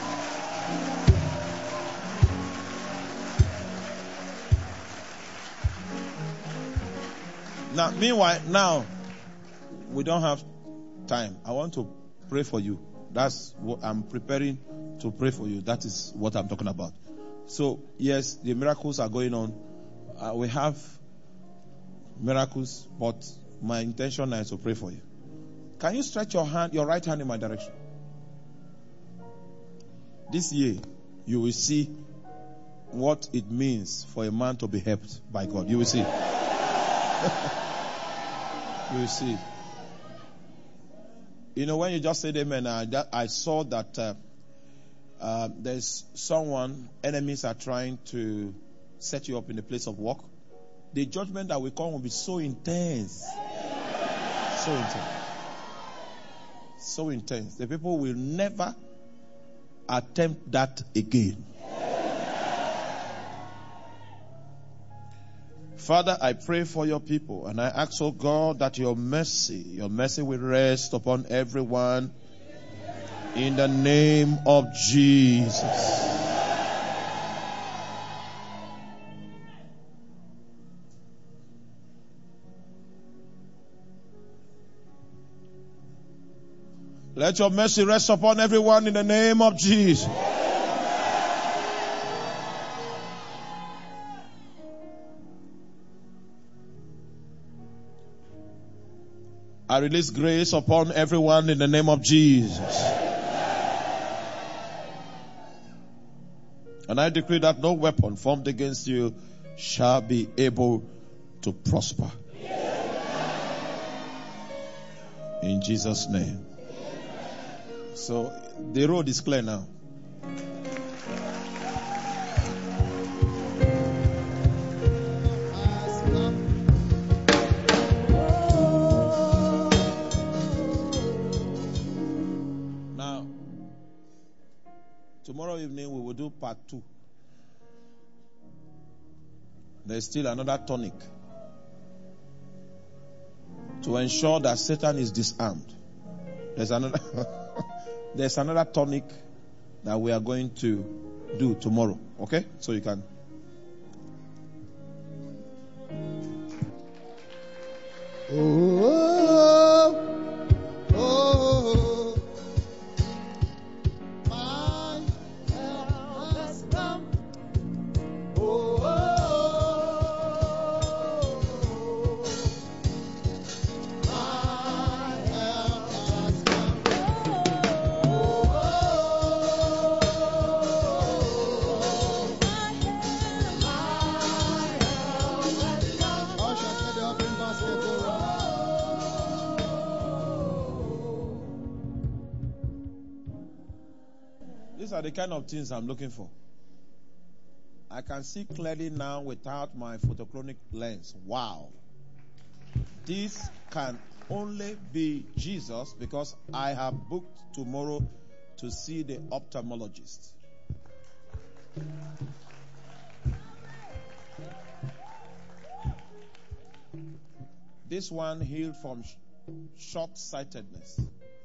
[SPEAKER 1] Now, we don't have time. I want to pray for you. That's what I'm preparing to pray for you. That is what I'm talking about. So, yes, the miracles are going on. We have miracles, but my intention now is to pray for you. Can you stretch your right hand in my direction? This year, you will see what it means for a man to be helped by God. You will see. You will see. You know, when you just said amen, I saw that there's someone, enemies are trying to set you up in a place of work. The judgment that will come will be so intense. So intense. So intense. The people will never attempt that again. Father, I pray for your people and I ask, oh God, that your mercy will rest upon everyone in the name of Jesus. Let your mercy rest upon everyone in the name of Jesus. I release grace upon everyone in the name of Jesus. And I decree that no weapon formed against you shall be able to prosper. In Jesus' name. So the road is clear now. Now, tomorrow evening we will do part 2. There's still another tonic to ensure that Satan is disarmed. There's another tonic that we are going to do tomorrow. Okay? So you can.
[SPEAKER 7] My help has come. My help has come.
[SPEAKER 1] These are the kind of things I'm looking for. I can see clearly now without my photochromic lens. Wow. This can only be Jesus because I have booked tomorrow to see the ophthalmologist. This one healed from short-sightedness.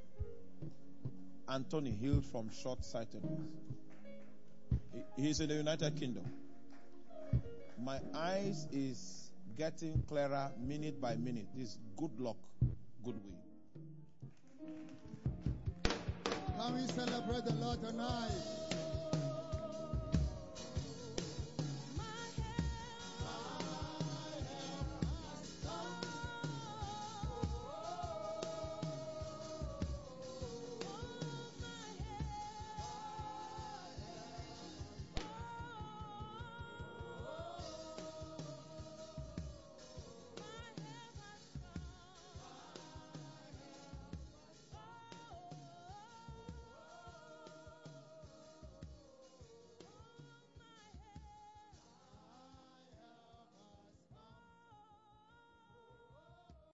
[SPEAKER 1] Anthony healed from short-sightedness. He's in the United Kingdom. My eyes is getting clearer minute by minute. This good luck, good will.
[SPEAKER 8] Can we celebrate the Lord tonight?